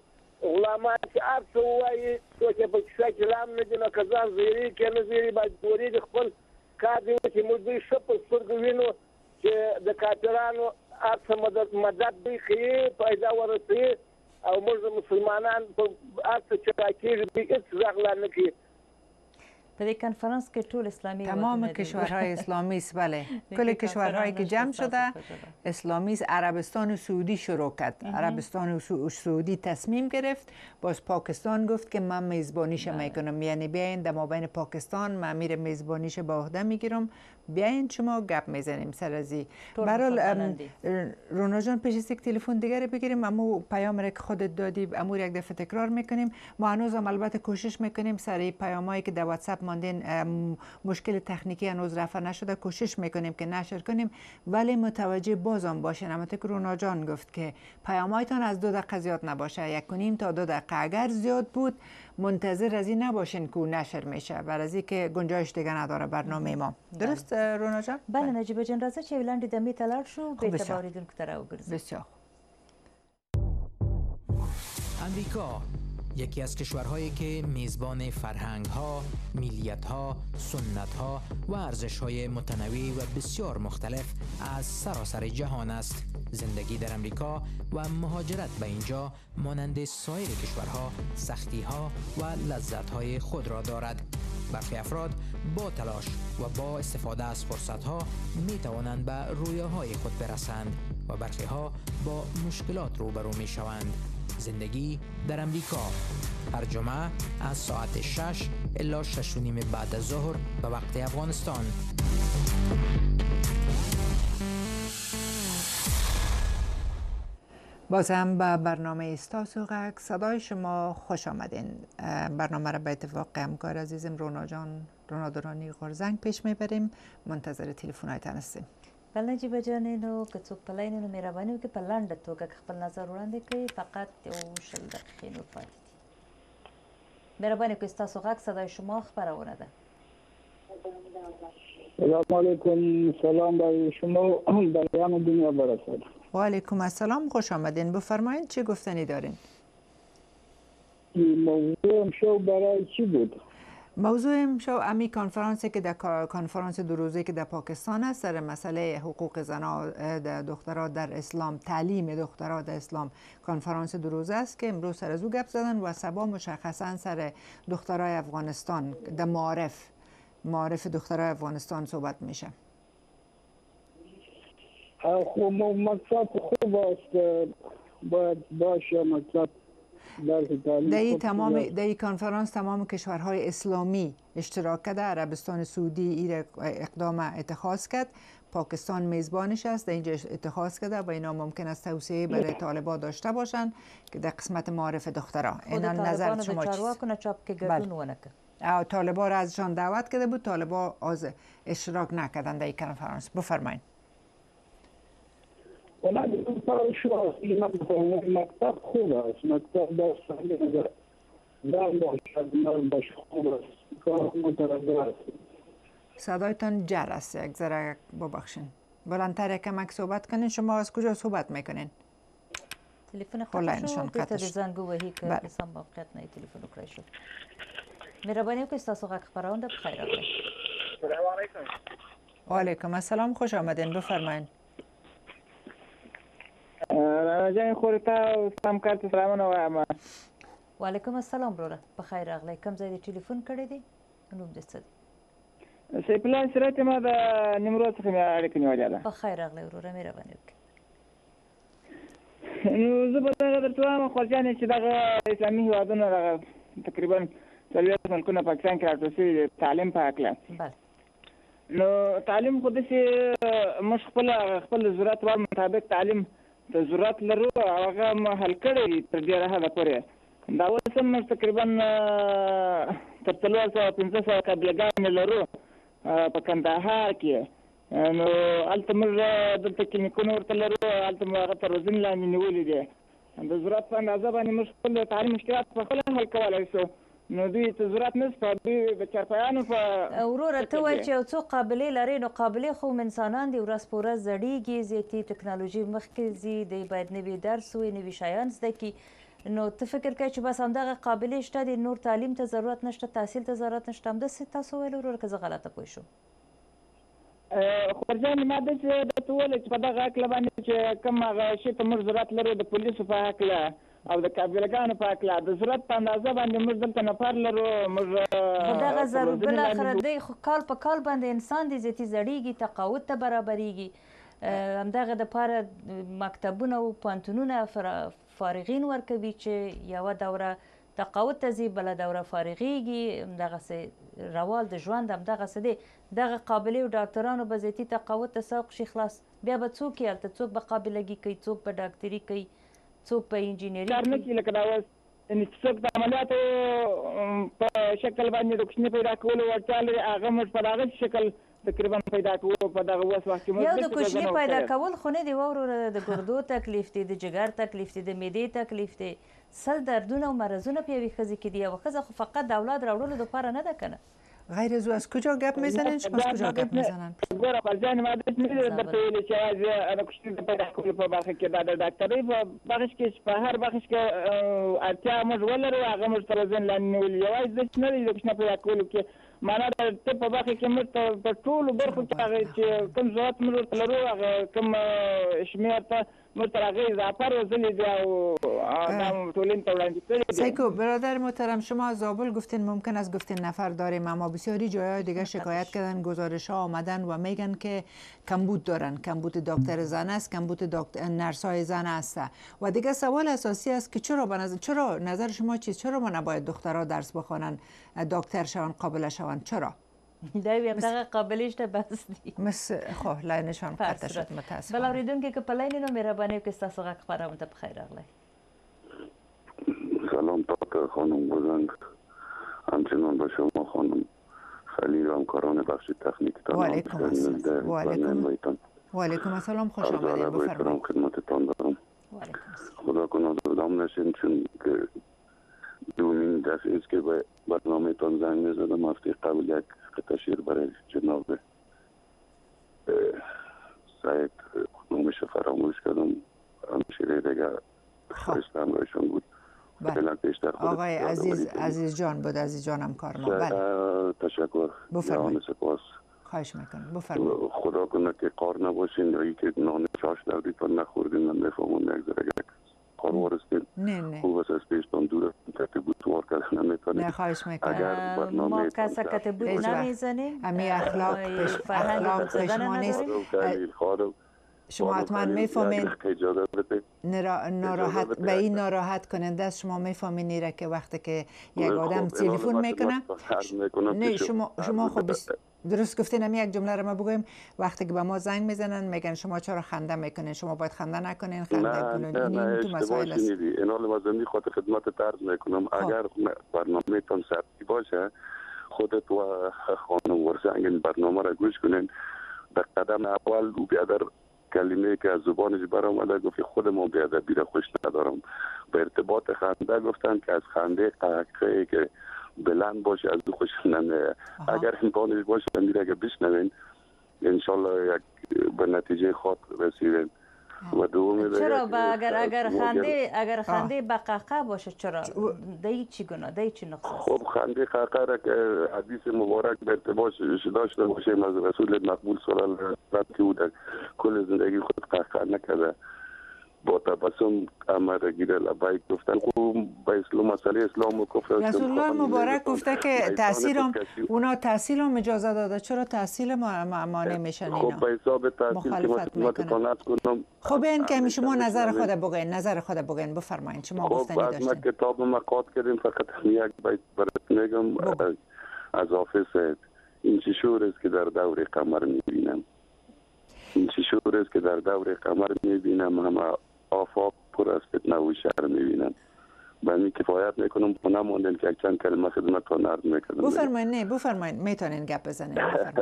غلامان چې هر څه ووایي څوک یې په کیسه کې رام نه دي نو که ځان زیري کې نه زیري باید ورېږي خپل کار دی چې موږ دوی ښه په سترګو وینو چې د کافرانو هر څه مدد دوی کوي پیدا ورسوي او موږ مسلمانان په هر څه چې راکېږي دوی هېڅ غلا نه کوي. در یک کنفرانس که طول اسلامی تمام کشورهای اسلامی است. بله کل کشورهایی که جمع شده اسلامی است. عربستان و سعودی شروع کرد. عربستان و سعودی تصمیم گرفت، باز پاکستان گفت که من میزبانیش میکنم، یعنی بیاین در مابین پاکستان من میره میزبانیش با عهده میگیرم، بیاین شما گپ میزنیم سر ازی. برحال رونا جان پیش است یک تلفن دیگه بگیریم. امو پیام را که خودت دادی امو یک دفعه تکرار میکنیم. ما هنوز هم البته کوشش میکنیم سر پیامایی که در واتساپ ماندین مشکل تکنیکی هنوز رفع نشده، کوشش میکنیم که نشر کنیم، ولی متوجه بازم باشین. همونطور که رونا جان گفت که پیامایتان از دو دقیقه زیاد نباشه، یک و نیم تا دو دقیقه. اگر زیاد بود منتظر از این نباشین که نشر میشه، برای از که گنجایش دیگه نداره برنامه ما. درست رونا جان؟ بله نجیبه جان، راځه چې ولاندې دمې تلار شو به تباریدونکو ته راوګرځو. بسیار. امریکا یکی از کشورهایی که میزبان فرهنگ‌ها، ملیت‌ها، سنت‌ها و ارزش‌های متنوع و بسیار مختلف از سراسر جهان است. زندگی در امریکا و مهاجرت به اینجا مانند سایر کشورها سختی‌ها و لذت‌های خود را دارد. برخی افراد با تلاش و با استفاده از فرصت‌ها می‌توانند به رویاهای خود برسند و برخی ها با مشکلات روبرو می‌شوند. زندگی در امریکا هر جمعه از ساعت شش الا شش و نیم بعد از ظهر به وقت افغانستان. باز هم به برنامه استاسو غک صدای شما خوش آمدین. برنامه را به اتفاق همکار عزیزم رونا جان رونا درانی غرزنگ پیش میبریم. منتظر تلفن‌هایتان هستیم. بله نجیبه جانې نو که څوک په لاین نو مهرباني وکړي په لنډه توګه خپل نظر وړاندې کړي. فقط یو شل دقیقې نور پاتې دي. مهرباني وکړئ ستاسو غږ صدای شما خپرونه ده. سلام علیکم. سلام برای شما در تمام دنیا برسد. و علیکم السلام، خوش آمدین. بفرمایید چه گفتنی دارین؟ موضوع شو برای چی بود؟ موضوع امشب امی کنفرانسی که در کنفرانس دو روزه که در پاکستان است سر مسئله حقوق زنان دخترها در اسلام، تعلیم دخترها در اسلام، کنفرانس دو روزه است که امروز سر از او گپ زدن و سبا مشخصا سر دخترای افغانستان در معارف معارف دخترای افغانستان صحبت میشه. خب مقصد خوب است، باید باشه مقصد. در این تمام در این کنفرانس تمام کشورهای اسلامی اشتراک کرده. عربستان سعودی این اقدام اتخاذ کرد، پاکستان میزبانش است، در اینجا اتخاذ کرده و اینا ممکن است توسعه برای طالبان داشته باشند که در قسمت معارف دخترها. اینا نظر شما چیست؟ طالبان را ازشان دعوت کرده بود، طالبان از اشتراک نکردند در این کنفرانس. بفرمایید. ولی این شو مکتب خوب است، مکتب در صحیح در باشد نرم باش خوب است، کار مترقی است. صدایتان جر است، یک ذره ببخشین بلندتر کمک صحبت کنین. شما از کجا صحبت میکنین؟ تلفن خطا شد، بیتا دی زنگو وحی که قسم موقعیت نهی تلفن اکرای شد. مهربانی که استاسو غک خبرانده بخیر آقای. سلام علیکم. و علیکم السلام، خوش آمدین. بفرمایید. راجع خورتا سلام کارت سلامونه وایم. وعلیکم السلام وروره، بخیر راغلی. کوم ځای دې ټلیفون کړی دی؟ نوم دې څه دی؟ سیف الله سرایت ما د نیمروز څخه مې اړیکه نیولې ده. بخیر راغلی وروره، مهرباني وکړئ. نو زه به دغه درته وایم خورجانې چې دغه اسلامي هېوادونه دغه تقریبا څلوېښت ملکونه پاکستان کې راټول شوي دي تعلیم په هکله. بله. نو تعلیم خو داسې موږ خپله خپل ضرورت وړ مطابق تعلیم ته ضرورت لرو او هغه مو حل کړی تر ډېره حده پورې. دا اوس هم موږ تقریبا تر څلور سوه پنځه سوه قابلګانې لرو په کندهار کې. نو هلته موږ دلته کلینیکونه ورته لرو، هلته مو هغه تر روزنې لاندې نیولي دي. د ضرورت په اندازه باندې موږ خپل تعلیم مشکلات په خپله حل کولی شو. نو دوی ته ضرورت نشته، دوی د چارپایانو په وروره ته وایې چې یو څو قابلې لرې، نو قابلې خو انسانان دي ورځ په ورځ زړېږي، زیاتې ټکنالوژي مخکې ځي، دی باید نوي درس وي، نوي شیان زده کړي. نو ته فکر کوي چې بس همدغه قابلیت شته دی، نور تعلیم ته ضرورت نشته، تحصیل ته ضرورت نشته، همداسې تاسو ویل ورور که زه غلطه پوه شم؟ خورجان ما داسې درته وویل چې په دغه هکله باندې چې کوم هغه شي ته موږ ضرورت لرو د پولیسو په هکله او د قابلګانو په هکله د ضرورت په اندازه باندې موږ دلته نفر لرو. موږ خو دغه ضرور بالاخره دی خو کال په کال باندې انسان دی زیاتي زړیږي، تقاعد ته برابریږي. همدغه دپاره مکتبونه او پوهنتونونه فارغین ورکوي چې یوه دوره تقاعد ته ځي، بله دوره فارغیږي. همدغسې روال د ژوند همدغسې دی. دغه قابلې او ډاکټرانو به زیاتي تقاعد ته سوق شي خلاص، بیا به څوک یې هلته څوک به قابلګي کوي، څوک به ډاکټري کوي، څوک په انجینري کار نه کوي. لکه دا اوس یعنې چې څوک د عملیاتو په شکل باندې د کوچني پیدا کولو وړتیا لري، هغه موږ په دغه شکل تقریبا پیدا کوو په دغه اوس وخت کې. یو د کوچني پیدا کول خو نه دی وروره، د ګردو تکلیف دی، د جګر تکلیف دی، د معدې تکلیف دی، سل دردونه او مرضونه په یوې ښځې کې دي. یوه ښځه خو فقط د اولاد راوړلو دپاره نه ده که نه. غیر از او از کجا گپ میزنین؟ شما از کجا گپ میزنن؟ ګوره فرجان ما داسې نه دي درته ویلي چې یوازې د کوچني د پیدا کولو په برخه کې دا د ډاکټرۍ په بخش کې چې په هر بخش کې اړتیا موږ ولرو هغه موږ تر ذهن لاندې نیولي. یوازې داسې نه دي د کوچني پیدا کولو کې معنا د طب په برخه کې موږ په ټولو برخو کې هغه چې کوم ضرورت موږ ورته لرو هغه کوم شمېر ته موږ تر هغې اضافه روزلي دي او دا ټولنې ته وړاندې کړي دي. سیکو برادر محترم، شما از زابل گفتین ممکن است گفتین نفر داریم، اما بسیاری جاهای دیگه شکایت کردن، گزارش ها آمدن و میگن که کمبود دارن، کمبود دکتر زن است، کمبود دکتر نرس های زن است. و دیگه سوال اساسی است که چرا بنظر چرا نظر شما چیست؟ چرا ما نباید دخترها درس بخوانن، دکتر شون، قابل شون؟ چرا؟ دا هم دغه قابلیت ته بس دی. مس خو لاینشان قطع شد متاسفم. بل اوریدونکي که په لاین نو مهرباني وکړئ ستاسو غږ خپرونه ته بخیر راغلی. سلام تا خانم بزرگ، همچنان به شما خانم خلیل و همکاران بخش تکنیکتان. و علیکم السلام. و علیکم و علیکم السلام، خوش آمدید. بفرمایید. خدمتتان دارم. خدا کنه دادم نشین چون که دومین دفعه است که به برنامه تان زنگ میزدم. هفته قبل یک قطعه شعر برای جناب سعید نامش فراموش کردم، شعر دیگه خواستم رایشان بود. آقای عزیز عزیز جان بود، عزیز جانم کار ما. بله تشکر. بفرمایید. سپاس. خواهش میکنم. بفرمایید. خدا کنه که قار نباشین یا ای که نان چاش دردیتان نخوردین. من میفهمم یک ذره یک قار وارستین. نه نه خوب است از پیشتان دور ترتیب توار کردن نمیتونید. نه خواهش میکنم. اگر برنامه ما کسا کتبود نمیزنیم، امی اخلاق پیش اخلاق پیشمانیست. شما حتما میفهمین ناراحت به این ناراحت کننده است. شما میفهمین ایره که وقتی که یک آدم تلفن میکنه نه شما شما خب درست گفتین. هم یک جمله رو ما بگویم، وقتی که به ما زنگ میزنن میگن شما چرا خنده میکنین، شما باید خنده نکنین، خنده کنین. این تو مسائل است. اینا رو مزمی خاطر خدمت طرز میکنم. اگر برنامه تان سرتی باشه خودت و خانم ورزنگ برنامه را گوش کنین. در قدم اول او بیادر کلمه که از زبانش برآمده گفت خود ما بیادبی را خوش ندارم. به ارتباط خنده گفتن که از خنده قهقه‌ای که بلند باشه از خوش نمیاد. اگر امکانش باشه میره اگه بشنوین انشالله یک به نتیجه خاط رسیدین. و دوم چرا با اگر اگر خنده اگر خنده با قهقه باشه چرا دای چی گناه دای چی نقص است؟ خب خنده قهقه را که حدیث مبارک به ارتباط داشته باشیم از رسول مقبول صلی الله علیه و آله که او در کل زندگی خود قهقه نکرده، با تبسم امر گیره لبیک گفتن. خوب به اسلام مسئله اسلام و کفر رسول الله مبارک گفته که تحصیلم اونا تحصیلم اجازه داده، چرا تحصیل ما مانع میشن اینا؟ خب به حساب تحصیل که ما خدمتتان کنم. خب این که شما نظر خود بگین، نظر خود بگین بفرمایید. شما گفتنی داشتین. خب ما کتاب مقاد کردیم، فقط یک بیت برات میگم از حافظ. این چه شعر است که در دور قمر میبینم، این چه شعر است که در دور قمر میبینم، همه آفاق پر از فتنه و شر میبینم. من می کفایت میکنم و نماندن که چند کلمه خدمتتان عرض میکنم. بفرمایید. نه بفرمایید، میتونین گپ بزنید.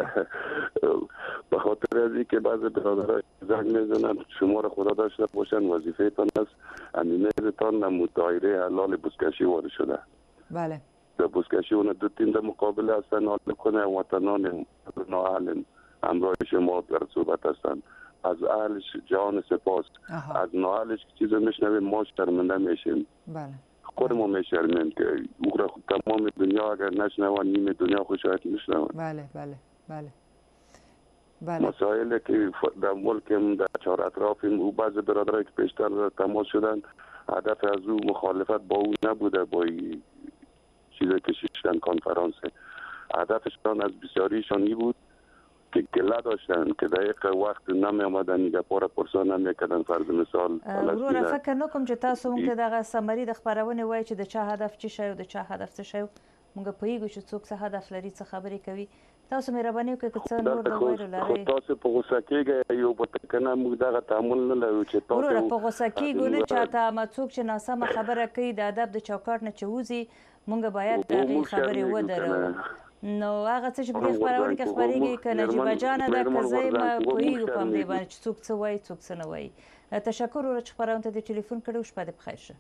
به خاطر از اینکه بعضی برادرها زنگ میزنن شما را خدا داشته باشن، وظیفه تان است امیمیزتان نمود دایره حلال بزکشی وارد شده. بله. در بزکشی اون دو تیم در مقابل هستن، حال کنه وطنان نااهل همراه شما در صحبت هستن. از اهلش جان سپاس. از نااهلش که چیزی میشنویم ما شرمنده میشیم. بله. خود ما میشرمیم که او را تمام دنیا اگر نشنوان نیم دنیا خود شاید میشنوان. بله بله بله. بله. مسائلی که در ملکم در چهار اطرافیم او بعض برادرایی که پیشتر تماس شدن هدف از او مخالفت با او نبوده با چیزی که شیشتن کنفرانس. هدفشان از بسیاریشان ای بود که گله داشتن که دقیق وقت نمی آمدن نیگه پاره پرسان نمی کردن. فرض مثال وروره فکر نکم چې تاسو مونږ ته دغه سمري د خبرونه وایي چې د چا هدف چی شی او د چا هدف څه شی مونږ پوهیږو چې څوک څه هدف لري څه خبرې کوي. تاسو مهرباني وکړئ که څه نور د ویلو لرئ. تاسو په غوسه کېږئ یو په کنه موږ دغه تعامل نه لرو چې تاسو وروره په غوسه کېږو نه چاته ما څوک چې ناسمه خبره کوي د ادب د چوکاټ نه چې وځي مونږ باید د هغې خبرې ودرو. نو هغه څه چې په دې خپرونه کې خپرېږي که نجیبه جانه ده که زه یم پوهېږو په همدې باندې چې څوک څه وایي څوک څه نه وایي. تشکر وروره چې خپرونه ته دې ټلیفون کړی و. شپه دې بخیر شه.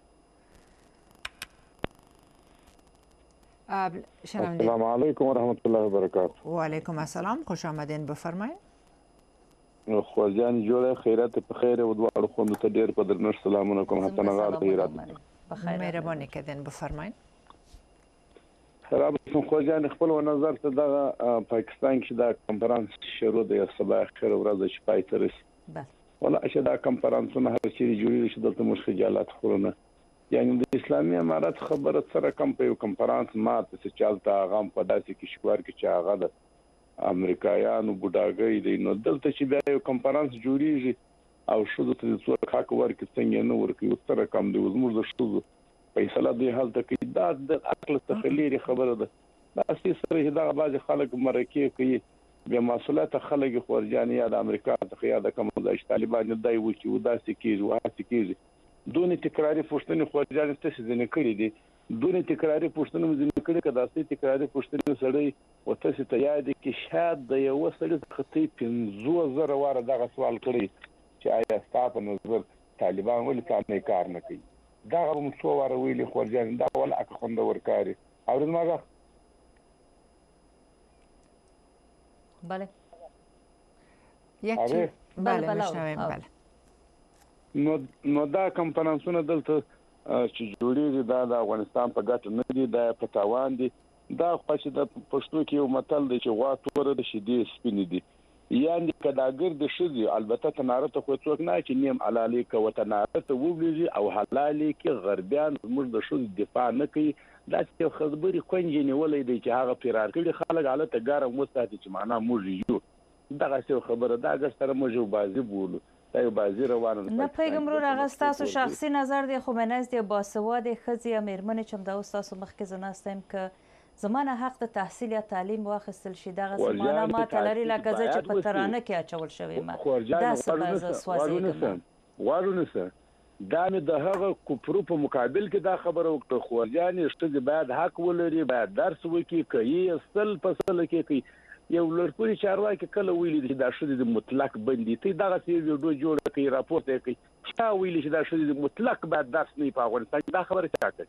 السلام علیکم و رحمت الله وبرکاته. و علیکم السلام. خوش آمدین. بفرمایید. خوږیانې جوړه خیرات په خیر او دواړو خوندو ته ډېر په درنښت سلامونه کوم. حتی نغار ته هرات. مهرباني کردین. بفرمایید. خراب شم خوږیانې خپل نظر ته دغه پاکستان کې دا کنفرانس شروع دی صباح خیر ورځ چې پای ته رسي. بله. ولا چې دا کنفرانسونه هر چیرې جوړېږي چې دلته موږ خجالت خورو. یعنی د اسلامي امارت خبره سره کم په یو کنفرانس ماته چې چالتہ هغه په داسې کشور کې چې هغه د امریکایانو بوډاګۍ دی نو دلته چې بیا یو کنفرانس جوړیږي او شودو ته څوک حق ورکړي څنګه نه ورکړي سره کم دی زموږ د شودو فیصله دی حالت کې دا د عقل څخه لري خبره ده. دا اصلي سره دا بعض خلک مرکه کوي بیا مسؤلیت خلک خورجان یا د امریکا څخه یا د کوم ځای طالبان دای و چې وداسې کیږي واسې کیږي دونې تکراری پوښتنې خورجان ته څه ځنه کړی دي دونې تکراری پوښتنې مې کړې کدا ستې تکراری پوښتنې سړی وته څه ته یاد کې شاید د یو سړي خطي پنځه زره واره دغه سوال کړی چې آیا ستاسو په نظر طالبان ولې څنګه کار نه کوي دا هم څو واره ویلي خورجان دا ول اکه خوند ورکاري اورل ماګه بله یکی بله مشنویم بله نو نو دا کنفرانسونه دلته چې جوړیږي دا د افغانستان په ګټه نه دي دا په تاوان دي دا خو چې د پښتو کې یو متل دی چې غوا توره د شیدې سپینې دي یعنی کداګر د شذي البته تناره ته خو څوک نه چې نیم علالي کو تناره ته وګړي او حلالي کې غربيان موږ د شذ دفاع نه کوي دا چې خبري کونجې نیولې دي چې هغه فرار کړي خلک حالت ګارم وساتي چې معنا موږ یو دغه څه خبره دا ګر سره موږ بازي بولو دا یو بازی روانه نه پیغام رو راغست تاسو شخصی نظر دی خو منځ دی باسواد خزی امرمن چم دا تاسو مخکې زناستم که زمانه حق د تحصیل یا تعلیم واخیستل شي دغه زمانه ما تلری لکه چې په ترانه کې اچول شوی ما دا څه سوازیږم وارونه سره دا مې د هغه کوپرو په مقابل کې دا خبره وکړه خورجان شته باید حق ولري باید درس وکړي کوي اصل فصل کې کوي یو لړپوري چارواکي کله ویلي چې دا شوی د مطلق بندي ته دغه ویډیو جوړ کړي راپورټ کوي چا ویلي چې دا شوی د مطلق بعد درس نه په افغانستان دا خبره چا کوي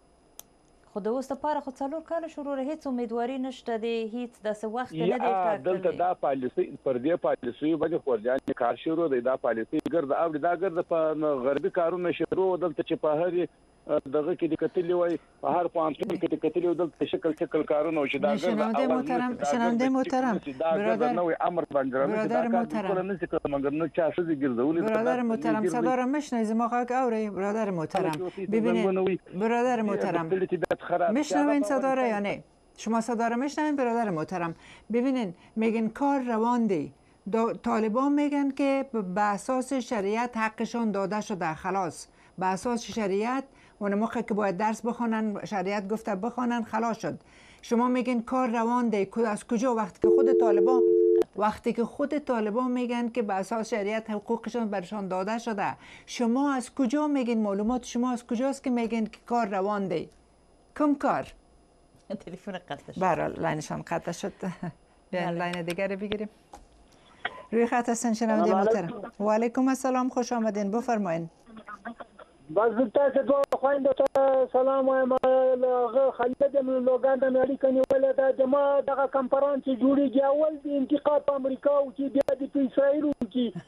خو د اوس لپاره خو څلور کال شروع هیڅ امیدواري نشته دی هیڅ داسې وخت نه دی ټاکلی دلته دا پالیسي پر دې پالیسي باندې خورجان کار شروع دی دا پالیسي ګرد او دا ګرد په غربي کارونه شروع دلته چې په هر دغه کې د کتلې وای په هر پانتون کې د کتلې د شکل شکل کارونه چې دا شنونده محترم شنونده محترم برادر نوې امر باندې برادر محترم نه څه مگر نه چا څه ګرځولې برادر محترم صدا رو میشنوید زما اوری برادر محترم ببینید برادر محترم میشنوید صدا رو یا نه شما صدا رو میشنوید برادر محترم ببینید میگن کار روان دی طالبان میگن که به اساس شریعت حقشان داده شده خلاص به اساس شریعت اون موقع که باید درس بخونن شریعت گفته بخونن خلاص شد شما میگین کار روان ده از کجا وقتی که خود طالبان وقتی که خود طالبان میگن که به اساس شریعت حقوقشان برشان داده شده شما از کجا میگین معلومات شما از کجاست که میگین که کار روان ده کم کار تلفن قطع شد برای لاینشان قطع شد بیاین لاین دیگر رو بگیریم روی خط هستن شنونده محترم و علیکم السلام خوش آمدین بفرمایین بس تاسو دوه خويندو ته سلام وایم خالد لوګان د امریکا نیولې دا جما دغه کنفرانس جوړیږي اول د انتقاد په امریکا او کې بیا د اسرائیل کې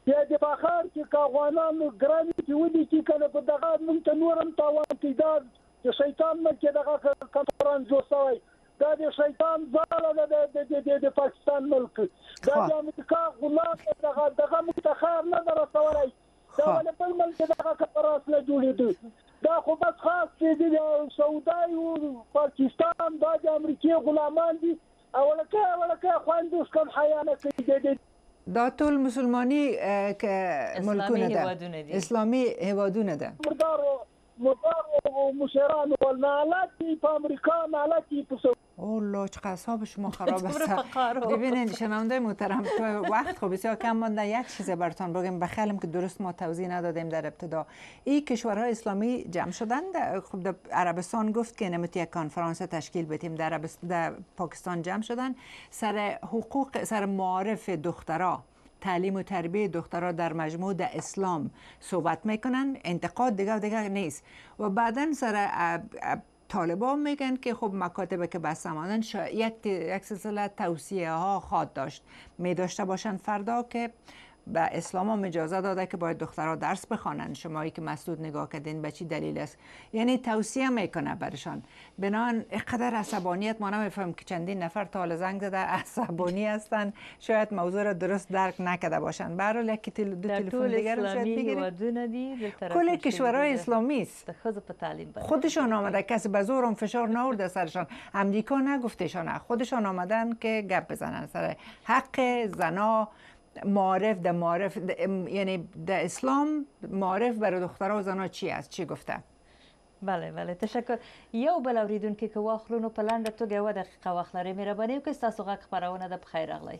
بیا د فخر چې که افغانانو ګرانې چې ولیکي که نه په دغه موږ ته نور هم تاوان کوي دا د شیطان ملک کې دغه کنفرانس جوړ شوی دا د شیطان ځاله ده د پاکستان ملک دا د امریکا غلام دغه دغه موږ ته خیر نه ده رسولی دا ولې بل ملک دغه کنفرانس نه جوړېده دا خو بس خاص چې د سعودي او پاکستان دا د امریکې غلامان دي او ولکه ولکه خویندې اوس کوم حیا نه کوي دا ټول مسلمانی که ملکونه ده اسلامی هیوادونه ده مردار مردار و مشیران و نالتی په امریکا نالتی په اوه چقدر حساب شما خراب است. ببینید شنونده محترم تو وقت خب بسیار کم مانده یک چیز براتون بگم بخیلم که درست ما توضیح ندادیم در ابتدا. این کشورهای اسلامی جمع شدن خب در عربستان گفت که نمیت یک کنفرانس تشکیل بدیم در در پاکستان جمع شدن سر حقوق سر معارف دخترها تعلیم و تربیه دخترها در مجموع در اسلام صحبت میکنن انتقاد دیگه و دیگه نیست و بعداً سر طالبان میگن که خب مکاتب که بسته ماندن یک یک سلسله توصیه ها خواهد داشت می داشته باشن فردا که به اسلام هم اجازه داده که باید دخترها درس بخوانند. شمایی که مسدود نگاه کردین به چی دلیل است؟ یعنی توصیه میکنه برشان. بنان اینقدر عصبانیت ما نمیفهم که چندین نفر تا زنگ زده عصبانی هستن شاید موضوع را درست درک نکرده باشن. به هر حال یکی تل دو تلفن دیگر رو شاید بگیریم. کل کشورهای اسلامی است. خودشان آمده کسی به زورم فشار نورده سرشان. امریکا نگفتشان خودشان آمدن که گپ بزنن سر حق زنا معارف در معارف یعنی در اسلام معارف برای دخترها و زنها چی است چی گفته؟ بله بله تشکر. یو بل اوریدونکي که واخلو نو په لنډه توګه یوه دقیقه وخت لرئ مهرباني وکړئ ستاسو غږ خپرونه ده. پخیر راغلی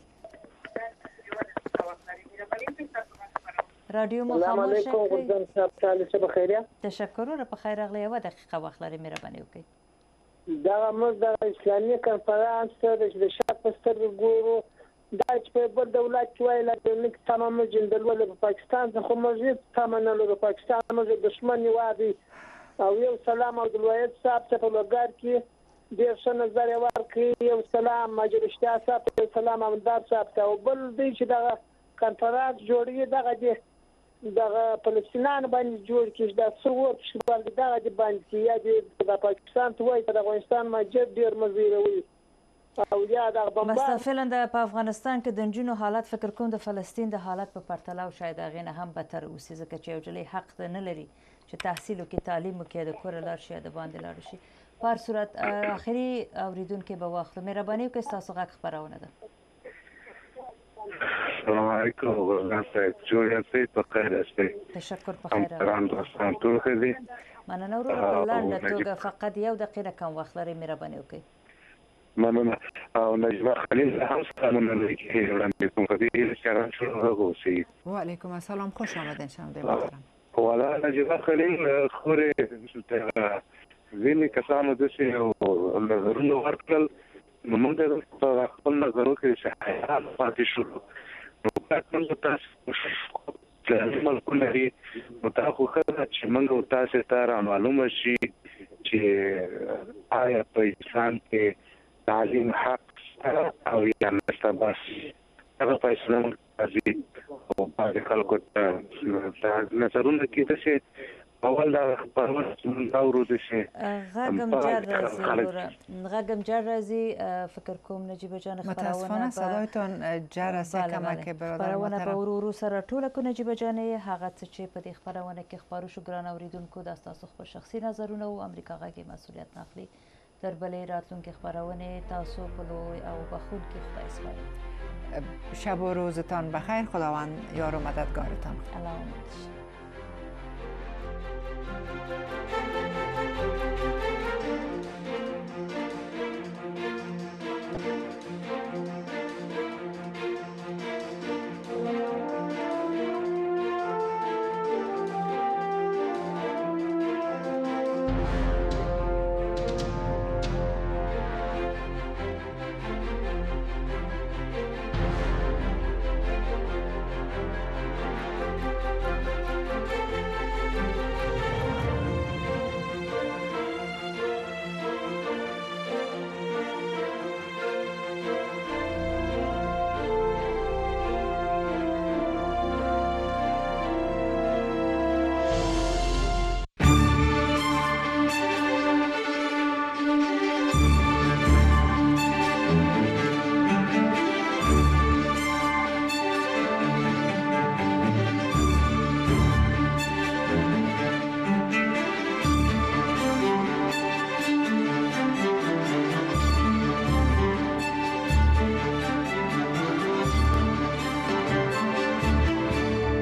رادیو مو خاموشه کړئ. تشکرونه پخیر راغلی یوه دقیقه وخت لرئ مهرباني وکړئ. دغه موږ د اسلامي کنفرانس ته د شک په سترګو ګورو دا چې په بل دولت کې وایي لکه تمام جندلول په پاکستان څخه موږ تمامه په پاکستان موږ دشمن وادي او یو سلام او دلوایت صاحب ته په لوګار کې ډېر ښه نظر یې ورکړي یو سلام مجرشتیا صاحب ته سلام امدار صاحب ته او بل دی چې دغه کنفرانس جوړوي دغه دی دغه فلسطینیان باندې جوړ کړي دا څه وکړي باندې دغه دی باندې یا دی د پاکستان ته وایي د افغانستان مجد ډېر مزیروي او یا د بس فعلا د په افغانستان کې د نجونو حالت فکر کوم د فلسطین د حالت په پرتله او شاید هغې نه هم بدتر اوسي ځکه چې یو جلۍ حق نه لري چې تحصیل وکړي تعلیم وکړي د کوره لاړ شي د باندې لاړ شي. په هر صورت آخري اورېدونکی به واخلو مهرباني وکړئ ستاسو غږ خپرونه ده. السلام علیکم غلام صاحب جوړ یاستئ په خیر یاستئ؟ تشکر په خیر همکاران دوستان ټول ښه دي؟ مننه ورور په لنډه توګه فقط یو دقیقه کم وخت لرئ مهرباني وکړئ. مننه او نجمه خلیل هم سلامونه لیکي وړاندې کوم که دې چاران شروع اوسئ. وعلیکم السلام خوش آمدین شنونده محترم. والا نجمه خلیل خورې ځینې کسانو داسې نظرونه ورکړل نو موږ په خپل نظرونو کې چې حیران پاتې شولو نو باید موږ تاسو اسلامي ملکونه دي نو دا خو ښه ده چې موږ تاسو ته رامعلومه شي چې آیا په اسلام کې تعلیم حق او یا نشته بس هغه په اسلام راځي او بعضې خلکو ته نظرونه کې داسې اول دا خبرونه اورو داسې غږم جر راځي وروره غږم جر راځي فکر کوم نجیبه جان متاسفانه صدایتان جر است کمک برادر خپرونه به ورو ورو سره ټوله کو نجیبه جانې هغه څه چې په دې خپرونه کې خپاره شو ګران اوریدونکو دا ستاسو خپل شخصي نظرونه او امریکا غږ مسؤلیت نه اخلي. در بلې راتلونکې خپرونې تاسو په لوی او بخښونکي خدای سپارم. شب و روزتان بخیر. خداوند یار و مددگارتان. الله